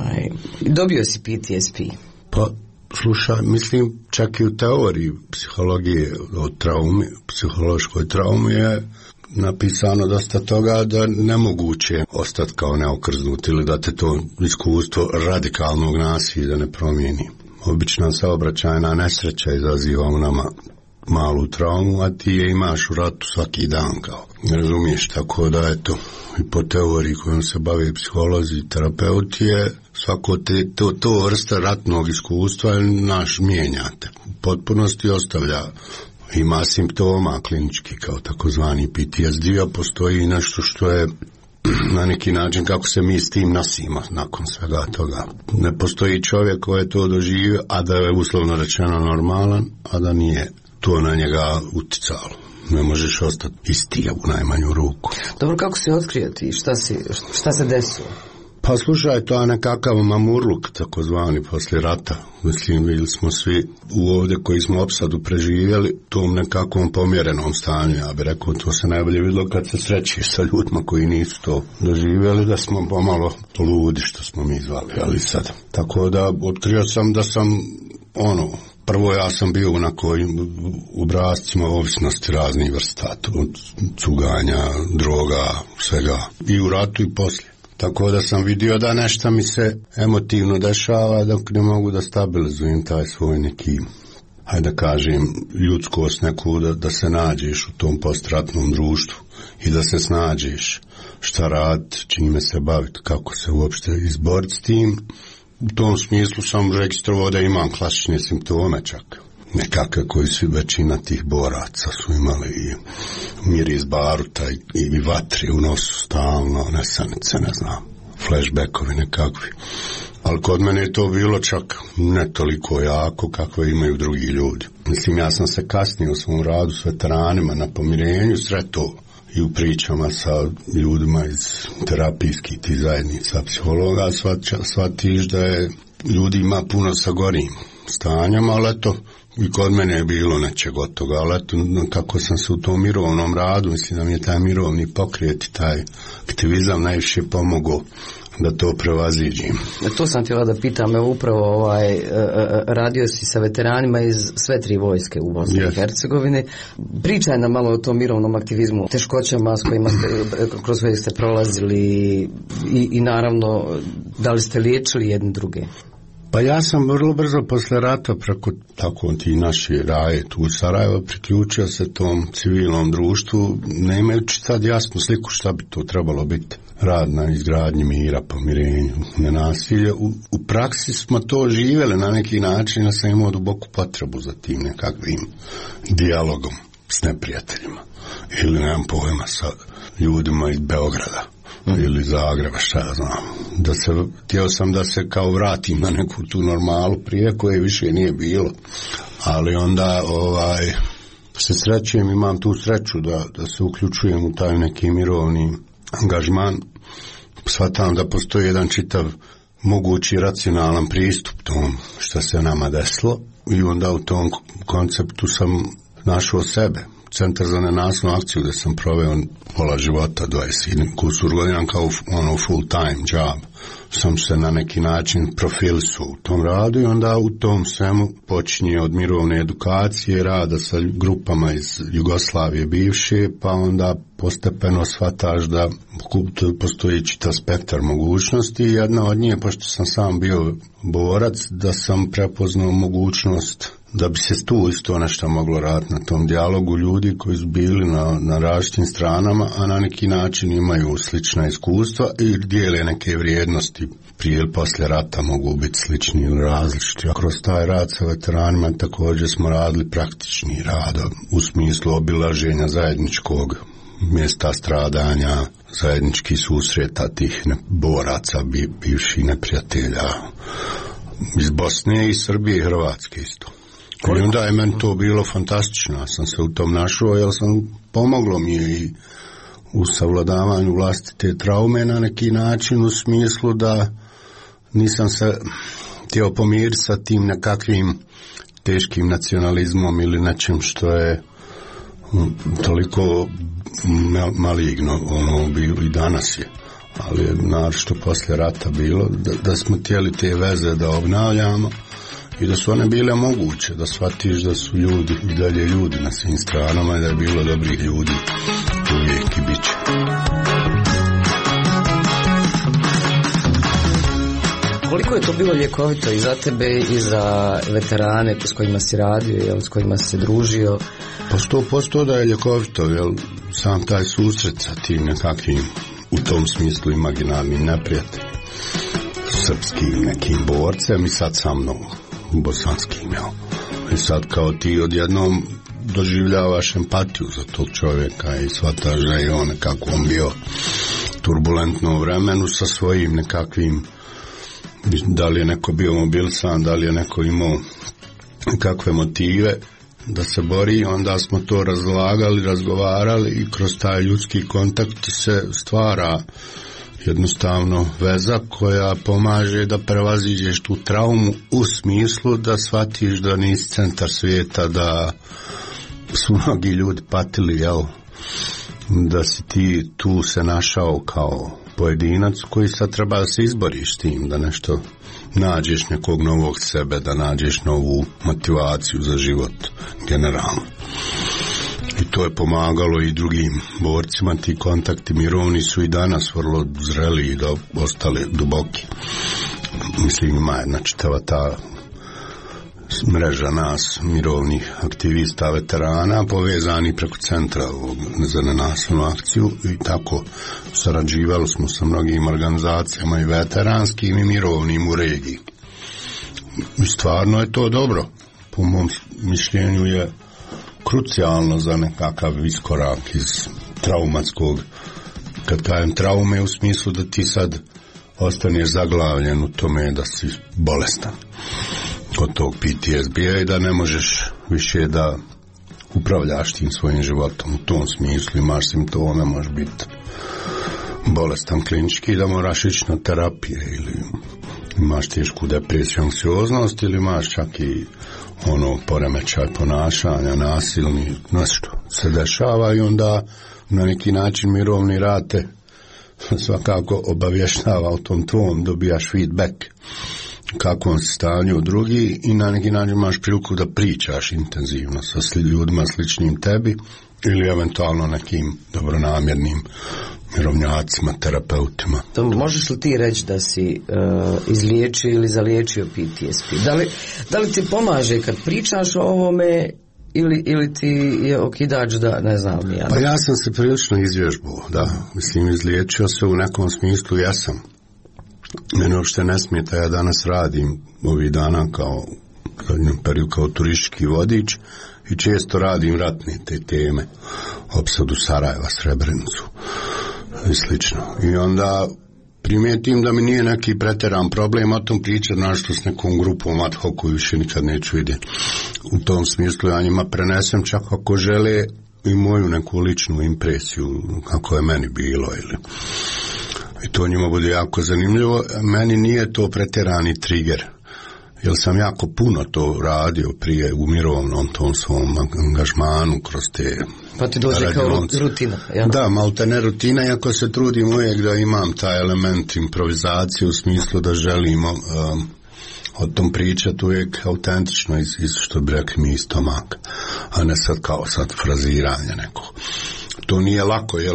Dobio si PTSP. Pa, slušaj, mislim, čak i u teoriji psihologije o traumi, psihološkoj traumi je napisano dosta toga da nemoguće ostati kao neokrznut ili da te to iskustvo radikalnog nasilja ne promijeni. Obična saobraćajna nesreća izaziva u nama malu traumu, a ti je imaš u ratu svaki dan, kao. Razumiješ, tako da eto, i po teoriji kojom se bave psiholozi i terapeuti je svako to vrsta ratnog iskustva naš mijenjate. U potpunosti ostavlja, ima simptoma klinički kao takozvani PTSD, a postoji nešto što je na neki način kako se mi s tim nosimo nakon svega toga. Ne postoji čovjek koji je to doživio, a da je uslovno rečeno normalan, a da nije to na njega uticalo. Ne možeš ostati isti u najmanju ruku. Dobro, kako si otkrio ti? Šta se desilo? Pa slušaj, to je nekakav mamurluk, takozvani, poslije rata. Mislim, bili smo svi ovdje koji smo opsadu preživjeli tom nekakvom pomjerenom stanju. Ja bih rekao, to se najbolje vidjelo kad se srećiš sa ljudima koji nisu to doživjeli, da smo pomalo ludi, što smo mi zvali, ali sad. Tako da, otkrio sam da sam, prvo ja sam bio u obrascima ovisnosti raznih vrsta, od cuganja, droga, svega, i u ratu i poslije. Tako da sam vidio da nešto mi se emotivno dešava dok ne mogu da stabilizujem taj svoj neki hajde da kažem, ljudskost neku da se nađeš u tom postratnom društvu i da se snađeš šta raditi, čime se baviti, kako se uopšte izboriti s tim. U tom smislu sam registrovao da imam klasične simptome čak. Nekakve koji su većina tih boraca su imali i miris baruta i vatri u nosu stalno, nesanice, ne znam, flashbackovi nekakvi. Ali kod mene je to bilo čak ne toliko jako kakve imaju drugi ljudi. Mislim, ja sam se kasnije u svom radu s veteranima na pomirenju sretao i u pričama sa ljudima iz terapijskih tih zajednica psihologa, shvatiš da je ljudi ima puno sa gorim stanjama, ali eto, i kod mene je bilo nečeg od toga, ali eto, kako sam se u tom mirovnom radu, mislim da mi je taj mirovni pokret i taj aktivizam najviše pomogao da to prevaziđim. To sam htjela da pitam, evo upravo radio si sa veteranima iz sve 3 vojske u Bosni i Hercegovini. Pričaj nam malo o tom mirovnom aktivizmu, teškoćama s kojima kroz koje ste prolazili i naravno da li ste liječili jedni druge? Pa ja sam vrlo brzo posle rata preko tako ti naši raje tu u Sarajevo priključio se tom civilnom društvu, ne imajući sad jasnu sliku šta bi to trebalo biti. Rad na izgradnji mira, pomirenju, nenasilje. U praksi smo to živjeli na neki način, ja sam imao duboku potrebu za tim nekakvim dijalogom s neprijateljima. Ili nemam pojma sa ljudima iz Beograda ili Zagreba, šta ja znam. Htio sam da se kao vratim na neku tu normalu prije koje više nije bilo. Ali onda se srećujem, imam tu sreću da se uključujem u taj neki mirovni angažman. Shvatam da postoji jedan čitav mogući racionalan pristup tom što se nama desilo i onda u tom konceptu sam našao sebe. Centar za nenasilnu akciju gdje sam proveo pola života, 20 kusur godina kao full time job. Sam se na neki način profilisao u tom radu i onda u tom svemu počinje od mirovne edukacije, rada sa grupama iz Jugoslavije bivše, pa onda postepeno shvataš da postoji čitav spektar mogućnosti i jedna od njih, pošto sam sam bio borac, da sam prepoznao mogućnost da bi se tu isto nešto moglo raditi na tom dijalogu ljudi koji su bili na različitim stranama, a na neki način imaju slična iskustva i dijele neke vrijednosti prije ili poslije rata mogu biti slični ili različiti. A kroz taj rad sa veteranima također smo radili praktični rad u smislu obilaženja zajedničkog mjesta stradanja, zajedničkih susreta tih boraca, bivših neprijatelja iz Bosne i Srbije i Hrvatske isto. I onda je meni to bilo fantastično, ja sam se u tom našao, jer pomoglo mi je i u savladavanju vlastite traume na neki način, u smislu da nisam se htio pomiriti sa tim nekakvim teškim nacionalizmom ili nečim što je toliko maligno, bilo i danas je, ali je naročito poslije rata bilo da smo htjeli te veze da obnavljamo i da su one bile moguće, da shvatiš da su ljudi i dalje ljudi na svim stranama i da je bilo dobrih ljudi uvijek i bit će. Koliko je to bilo ljekovito i za tebe i za veterane s kojima si radio, s kojima si se družio? Pa 100% da je ljekovito, jer sam taj susret sa tim nekakvim u tom smislu imaginarnim neprijateljem, srpskim nekim borcem i sad sa mnom bosanskim, jel? I sad kao ti odjednom doživljavaš empatiju za tog čovjeka i shvataš da je on nekako on bio turbulentno vremenu sa svojim nekakvim, da li je neko bio mobilisan, da li je neko imao kakve motive da se bori, onda smo to razlagali, razgovarali i kroz taj ljudski kontakt se stvara jednostavno veza koja pomaže da prevaziđeš tu traumu u smislu da shvatiš da nisi centar svijeta, da su mnogi ljudi patili, jel? Da si ti tu se našao kao pojedinac koji sad treba da se izboriš s tim, da nešto nađeš nekog novog sebe, da nađeš novu motivaciju za život generalno. I to je pomagalo i drugim borcima, ti kontakti mirovni su i danas vrlo zreli i ostali duboki. Mislim, ima jedna čitava ta mreža nas, mirovnih aktivista, veterana, povezani preko centra za nenasilnu akciju i tako sarađivali smo sa mnogim organizacijama i veteranskim i mirovnim u regiji. I stvarno je to dobro. Po mom mišljenju je krucijalno za nekakav iskorak iz traumatskog, kad kažem traume u smislu da ti sad ostaneš zaglavljen u tome da si bolestan od tog PTSD-a i da ne možeš više da upravljaš tim svojim životom. U tom smislu imaš simptome, možeš biti bolestan klinički, da moraš ići na terapije ili imaš tešku depresiju, anksioznost ili imaš čak i poremećaj ponašanja, nasilni, nešto se dešava i onda na neki način mirovni rad te svakako obavještava o tom tvom, dobijaš feedback kakvom si stanju u drugi i na neki način imaš priliku da pričaš intenzivno sa ljudima sličnim tebi ili eventualno nekim dobronamjernim mirovnjacima, terapeutima. To možeš li ti reći da si izliječio ili zaliječio PTSD? Da li ti pomaže kad pričaš o ovome ili ti je okidač da ne znam ja? Pa ja sam se prilično izvježbao, da. Mislim, izliječio se u nekom smislu, jesam. Mene uopšte ne smeta, ja danas radim ovih dana kao periodu kao turistički vodič i često radim ratne te teme, opsadu Sarajeva, Srebrenicu i slično. I onda primetim da mi nije neki pretjeran problem o tom pričati, našto s nekom grupom ad hoc koju više nikad neću vidjeti. U tom smislu ja njima prenesem čak ako žele i moju neku ličnu impresiju kako je meni bilo ili i to njima bude jako zanimljivo. Meni nije to pretjerani trigger, jer sam jako puno to radio prije u mirovnom tom svom angažmanu kroz te pa ti dođe kao rutina, ja? Da, malo te ne rutina, iako se trudim uvijek da imam taj element improvizacije u smislu da želimo o tom pričati uvijek autentično iz što bi rekli mi iz stomaka, a ne sad kao sad fraziranje neko. To nije lako, jer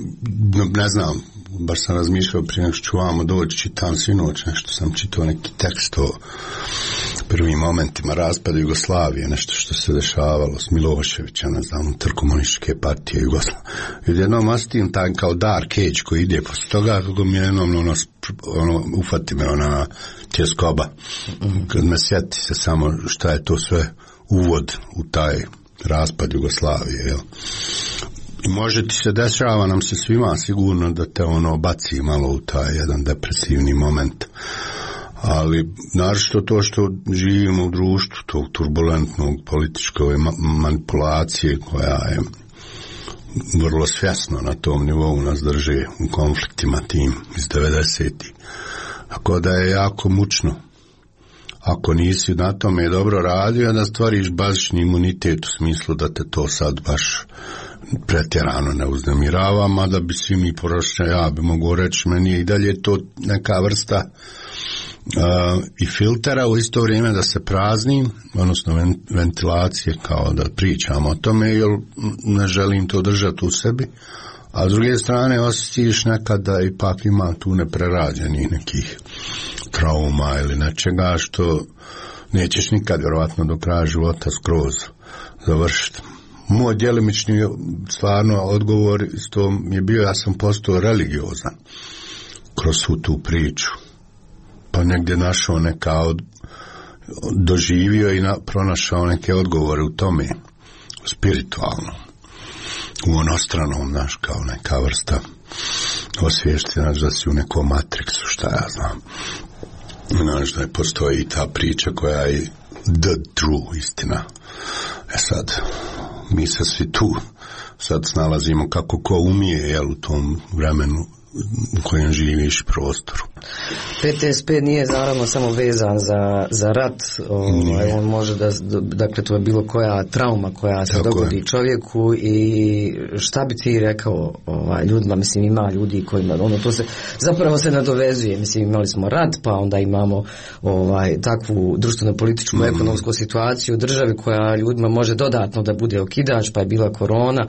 ne znam, baš sam razmišljao prije nego što ću vamo doći, čitam sinoć, nešto sam čitao neki tekst o prvim momentima raspada Jugoslavije, nešto što se dešavalo s Miloševića, ne znam, komunističke partije Jugoslavije. I jednom osjetim taj kao dark age koji ide posle toga, kako mi jednom ufati me ona tjeskoba. Kad me sjeti se samo šta je to sve uvod u taj raspad Jugoslavije, jel? I može ti se dešava, nam se svima sigurno da te baci malo u taj jedan depresivni moment. Ali naročito to što živimo u društvu tog turbulentnog političke manipulacije koja je vrlo svjesno na tom nivou nas drže u konfliktima tim iz 90-ih. Tako da je jako mučno. Ako nisi na tome dobro radio, da stvariš bazični imunitet u smislu da te to sad baš pretjerano ne uznemirava, mada bi svi mi poročne, ja bi mogu reći, meni je i dalje to neka vrsta i filtera u isto vrijeme da se prazni, odnosno ventilacije, kao da pričam o tome, jer ne želim to držati u sebi, a s druge strane osjetiš nekad da ipak ima tu neprerađenih nekih trauma ili nečega što nećeš nikad vjerovatno do kraja života skroz završiti. Moj djelimični stvarno odgovor isto je bio, ja sam postao religiozan kroz svu tu priču, pa negdje našao doživio i pronašao neke odgovore u tome, spiritualno, u onostranom, znaš, kao neka vrsta osviještina da si u nekom matriksu, šta ja znam. Znaš da postoji i ta priča koja je the true istina. Sad, mi se svi tu sad snalazimo kako ko umije, jel, u tom vremenu u kojem živiš prostoru. PTSP nije naravno samo vezan za rat, on može dakle to je bilo koja trauma koja se dogodi čovjeku. I šta bi ti rekao ljudima, mislim ima ljudi kojima to se zapravo se nadovezuje, mislim imali smo rat, pa onda imamo takvu društveno-političku ekonomsku situaciju u državi koja ljudima može dodatno da bude okidač, pa je bila korona.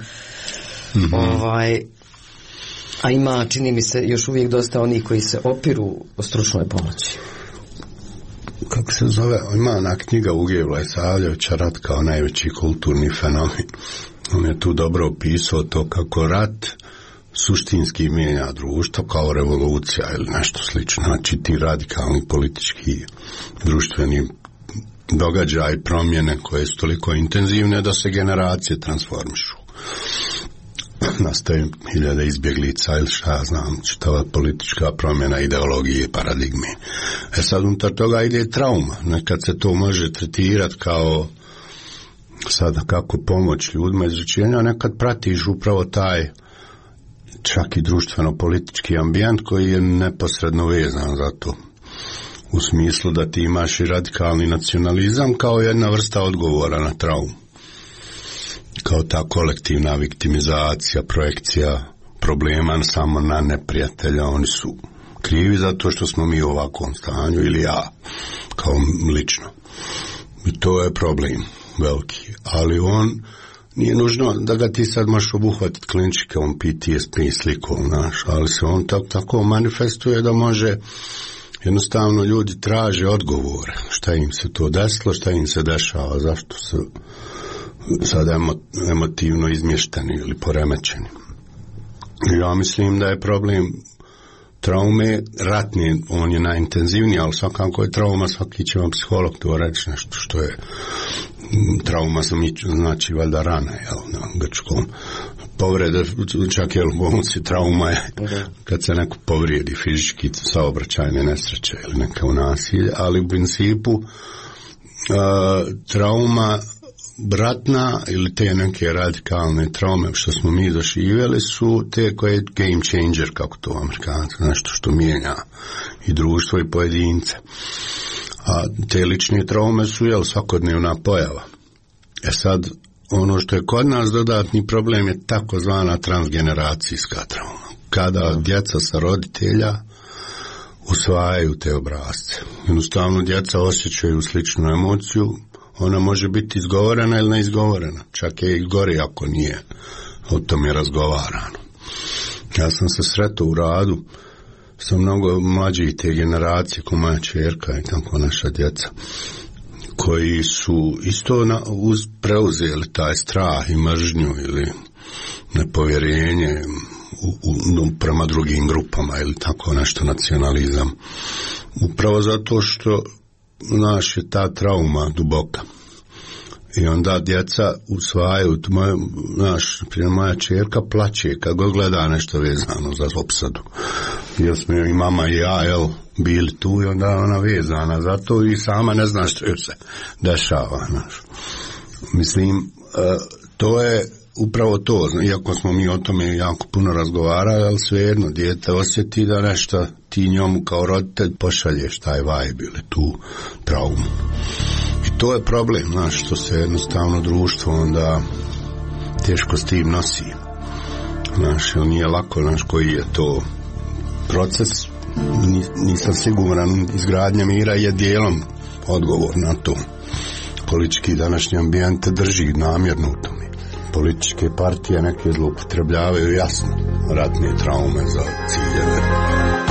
A ima, čini mi se, još uvijek dosta onih koji se opiru o stručnoj pomoći. kako se zove, ima ona knjiga Ugevla Savljevića, Rat kao najveći kulturni fenomen. On je tu dobro opisao to kako rat suštinski mijenja društvo kao revolucija ili nešto slično. Znači ti radikalni politički društveni događaj, promjene koje su toliko intenzivne da se generacije transformišu. Nastaje hiljade izbjeglica ili šta ja znam, čitava politička promjena ideologije, paradigme. Sad unutar toga ide trauma. Nekad se to može tretirati kao sada kako pomoć ljudima izručenja, nekad pratiš upravo taj čak i društveno-politički ambijent koji je neposredno vezan za to. U smislu da ti imaš i radikalni nacionalizam kao jedna vrsta odgovora na traumu. Kao ta kolektivna viktimizacija, projekcija problema samo na neprijatelja. Oni su krivi zato što smo mi u ovakvom stanju ili ja kao lično. I to je problem veliki. Ali on nije nužno da ga ti sad možeš obuhvatiti kliničkom PTSP slikom, znaš, ali se on tako manifestuje da može jednostavno ljudi traže odgovore. Šta im se to desilo, šta im se dešava, zašto su sad emotivno izmješteni ili poremećeni. Ja mislim da je problem traume ratne, on je najintenzivniji, ali svakako je trauma, svaki će vam psiholog to reći nešto što je trauma, znači valjda rana, jel, na grčkom. Povrede, čak je u bolnici trauma je kad se neko povrijedi fizički, saobraćajne nesreće ili neka nasilje, ali u principu trauma ratna ili te neke radikalne traume što smo mi doživjeli su te koje je game changer, kako to Amerikanci, nešto što mijenja i društvo i pojedince. A te lične traume su svakodnevna pojava. Sad, ono što je kod nas dodatni problem je takozvana transgeneracijska trauma. Kada djeca sa roditelja usvajaju te obrasce. Jednostavno djeca osjećaju sličnu emociju, ona može biti izgovorena ili neizgovorena. Čak je i gori ako nije o tome razgovarano. Ja sam se sretao u radu sa mnogo mlađih te generacije, ko moja čerka i tako naša djeca, koji su isto preuzeli taj strah i mržnju ili nepovjerenje prema drugim grupama ili tako nešto, nacionalizam. Upravo zato što naš je ta trauma duboka. I onda djeca usvajaju, moja čerka plaće kad god gleda nešto vezano za opsadu. Jer smo i mama i ja, bili tu i onda ona vezana za to i sama ne zna što joj se dešava. Mislim, to je upravo to, iako smo mi o tome jako puno razgovarali, ali svejedno, dijete osjeti da nešto ti njemu kao roditelj pošalješ taj vibe ili tu traumu. I to je problem, što se jednostavno društvo onda teško s tim nosi. Nije lako, koji je to proces, nisam siguran, izgradnja mira je dijelom odgovor na to. Politički današnji ambijent drži namjerno u tome. Političke partije neke zloupotrebljavaju jasno ratne traume za ciljeve.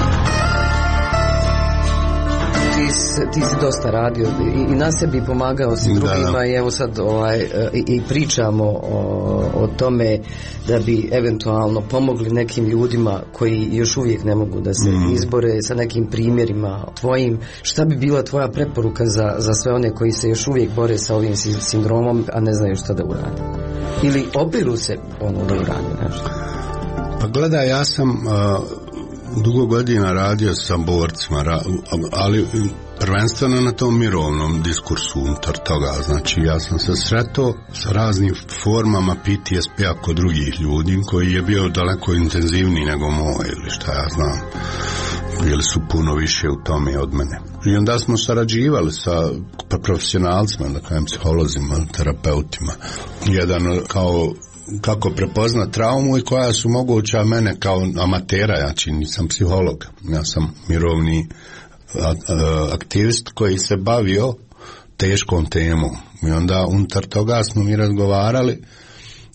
Ti si dosta radio i na sebi pomagao si drugima i evo sad i pričamo o tome da bi eventualno pomogli nekim ljudima koji još uvijek ne mogu da se izbore sa nekim primjerima tvojim. Šta bi bila tvoja preporuka za sve one koji se još uvijek bore sa ovim sindromom, a ne znaju šta da urade? Ili opiru se da urade nešto? Pa gledaj, ja sam dugo godina radio sa borcima, ali prvenstveno na tom mirovnom diskursu unutar toga. Znači, ja sam se sretao sa raznim formama PTSP-a kod drugih ljudi, koji je bio daleko intenzivniji nego moj, ili šta ja znam. Bili su puno više u tome od mene. I onda smo sarađivali sa profesionalcima, da kažem, psiholozima, terapeutima. Jedan kao kako prepoznat traumu i koja su moguća mene kao amatera, ja nisam psiholog, ja sam mirovni aktivist koji se bavio teškom temom i onda unutar toga smo mi razgovarali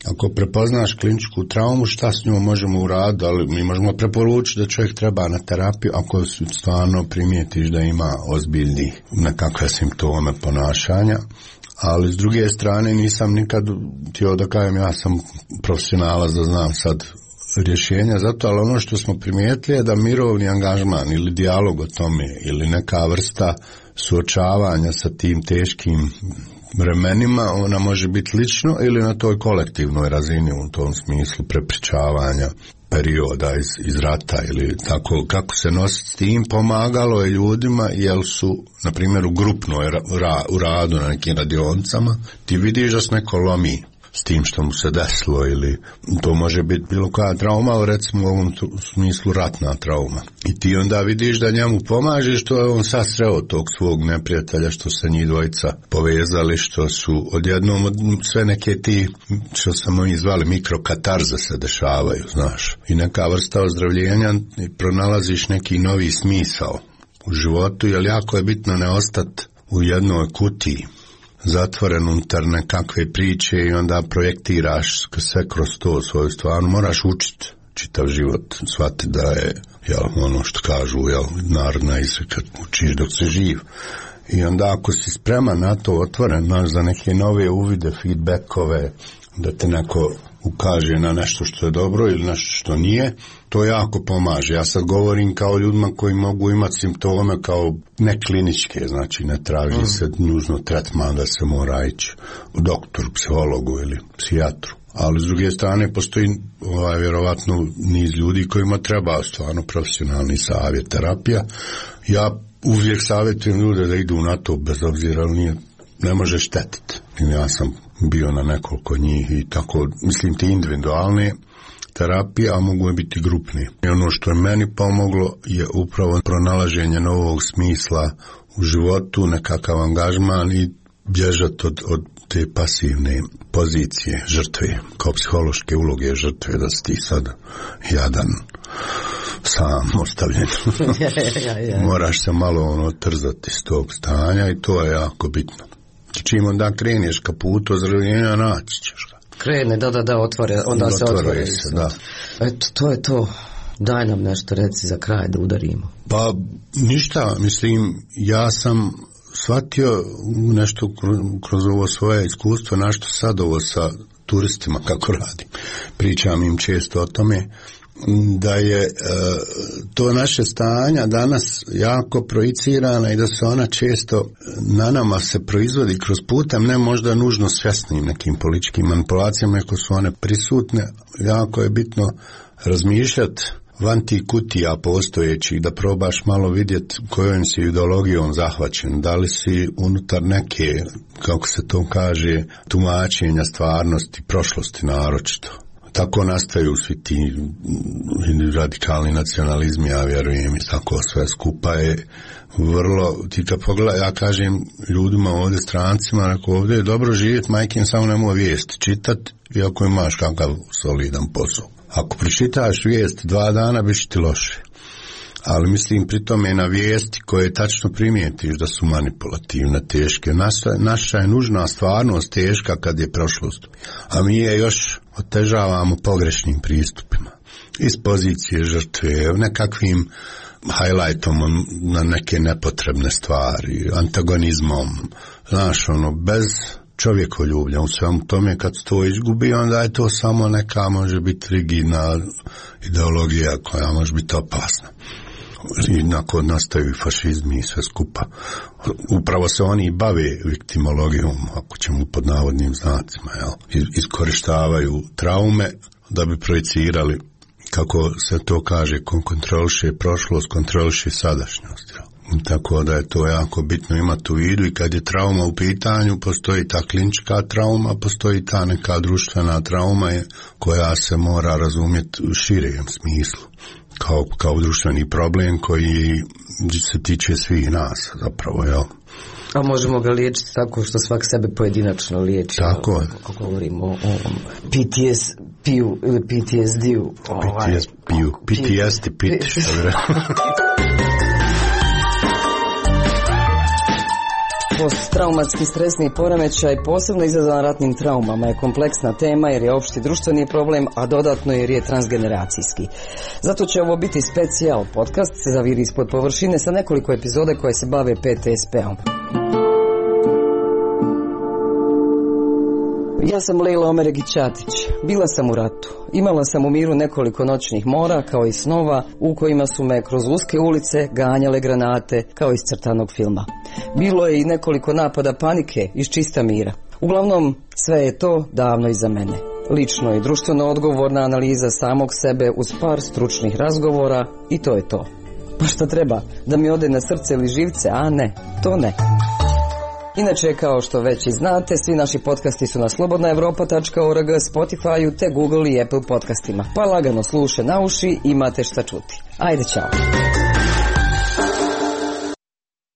ako prepoznaš kliničku traumu, šta s njom možemo uraditi, ali mi možemo preporučiti da čovjek treba na terapiju ako stvarno primijetiš da ima ozbiljni nekakve simptome ponašanja. Ali s druge strane nisam nikad htio da kažem ja sam profesionalac da znam sad rješenja za to, ali ono što smo primijetili je da mirovni angažman ili dijalog o tome ili neka vrsta suočavanja sa tim teškim vremenima, ona može biti lično ili na toj kolektivnoj razini u tom smislu prepričavanja perioda iz rata ili tako, kako se nositi s tim, pomagalo je ljudima jer su, na primjer, u grupnoj u radu na nekim radionicama, ti vidiš da se neko lomi s tim što mu se desilo ili to može biti bilo koja trauma, ali recimo u ovom smislu ratna trauma. I ti onda vidiš da njemu pomaže što je on sad sreo tog svog neprijatelja, što se njih dvojica povezali, što su odjednom sve neke ti, što smo mi zvali mikrokatarze se dešavaju, znaš. I neka vrsta ozdravljenja i pronalaziš neki novi smisao u životu, jer jako je bitno ne ostati u jednoj kutiji zatvoren unutar nekakve priče i onda projektiraš sve kroz to svoju stvar. Moraš učiti čitav život, shvati da je ono što kažu narodna izreka, učiš dok se živ. I onda ako si spreman na to, otvoren za neke nove uvide, feedbackove, da te neko ukaže na nešto što je dobro ili nešto što nije, to jako pomaže. Ja sad govorim kao ljudima koji mogu imati simptome kao nekliničke, znači ne traži se nužno tretman da se mora ići u doktoru, psihologu ili psijatru. Ali s druge strane postoji vjerovatno niz ljudi kojima treba stvarno profesionalni savjet, terapija. Ja uvijek savjetujem ljude da idu na to bez obzira, ne može štetiti. Ja sam bio na nekoliko njih i tako, mislim ti individualne terapije, a mogu je biti grupne. I ono što je meni pomoglo je upravo pronalaženje novog smisla u životu, nekakav angažman i bježati od te pasivne pozicije žrtve, kao psihološke uloge žrtve, da si ti sad jadan, sam ostavljen. Moraš se malo trzati s tog stanja i to je jako bitno. Čim onda kreneš ka putu ozdravljenja, naći ćeš ga. Krene, da, onda se otvore. Da. Eto, to je to. Daj nam nešto, reci za kraj da udarimo. Pa ništa, mislim, ja sam shvatio nešto kroz ovo svoje iskustvo, našto sad ovo sa turistima kako radim. Pričam im često o tome da je to naše stanja danas jako projicirana i da se ona često na nama se proizvodi kroz putem, ne možda nužno svjesnim nekim političkim manipulacijama, ako su one prisutne. Jako je bitno razmišljati van tih kutija postojećih, da probaš malo vidjeti kojom si ideologijom zahvaćen, da li si unutar neke, kako se to kaže, tumačenja stvarnosti, prošlosti naročito. Tako nastaju svi ti radikalni nacionalizmi, ja vjerujem, i tako sve skupa je vrlo, ti kad pogledaj, ja kažem ljudima ovdje, strancima, ako ovdje je dobro živjeti, majke samo nemoj vijesti čitati, iako imaš kakav solidan posao. Ako pročitaš vijesti 2 dana, biš ti loše. Ali mislim pri tome na vijesti koje tačno primijetiš da su manipulativne, teške. Naša je nužna stvarnost teška kad je prošlost. A mi je još otežavamo pogrešnim pristupima. Iz pozicije žrtve, nekakvim highlightom na neke nepotrebne stvari, antagonizmom. Znaš, bez čovjekoljublja u svemu tome, kad se to izgubi, onda je to samo neka može biti rigidna ideologija koja može biti opasna. I nakon nastaju i fašizmi i sve skupa. Upravo se oni bave viktimologijom, ako ćemo pod navodnim znacima, iskorištavaju traume da bi projicirali, kako se to kaže, kontroliše prošlost, kontroliše sadašnjost. Tako da je to jako bitno imati u vidu i kad je trauma u pitanju, postoji ta klinička trauma, postoji ta neka društvena trauma koja se mora razumjeti u širijem smislu. Kao društveni problem koji se tiče svih nas zapravo, jel? A možemo ga liječiti tako što svak sebe pojedinačno liječi. Tako je. Kako govorimo o PTSP-u ili PTSD-u. PTSD, Posttraumatski stresni poremećaj, posebno izazvan ratnim traumama, je kompleksna tema jer je opšti društveni problem, a dodatno jer je transgeneracijski. Zato će ovo biti specijal podcast Zaviri ispod površine sa nekoliko epizode koje se bave PTSP-om. Ja sam Lejla Omeregić-Ćatić. Bila sam u ratu. Imala sam u miru nekoliko noćnih mora, kao i snova, u kojima su me kroz uske ulice ganjale granate, kao iz crtanog filma. Bilo je i nekoliko napada panike iz čista mira. Uglavnom, sve je to davno iza mene. Lično i društveno odgovorna analiza samog sebe uz par stručnih razgovora i to je to. Pa šta treba? Da mi ode na srce ili živce? A ne, to ne. Inače, kao što već i znate, svi naši podcasti su na slobodnaevropa.org, Spotify-u te Google i Apple podcastima. Pa lagano sluše na uši, imate šta čuti. Ajde, čao.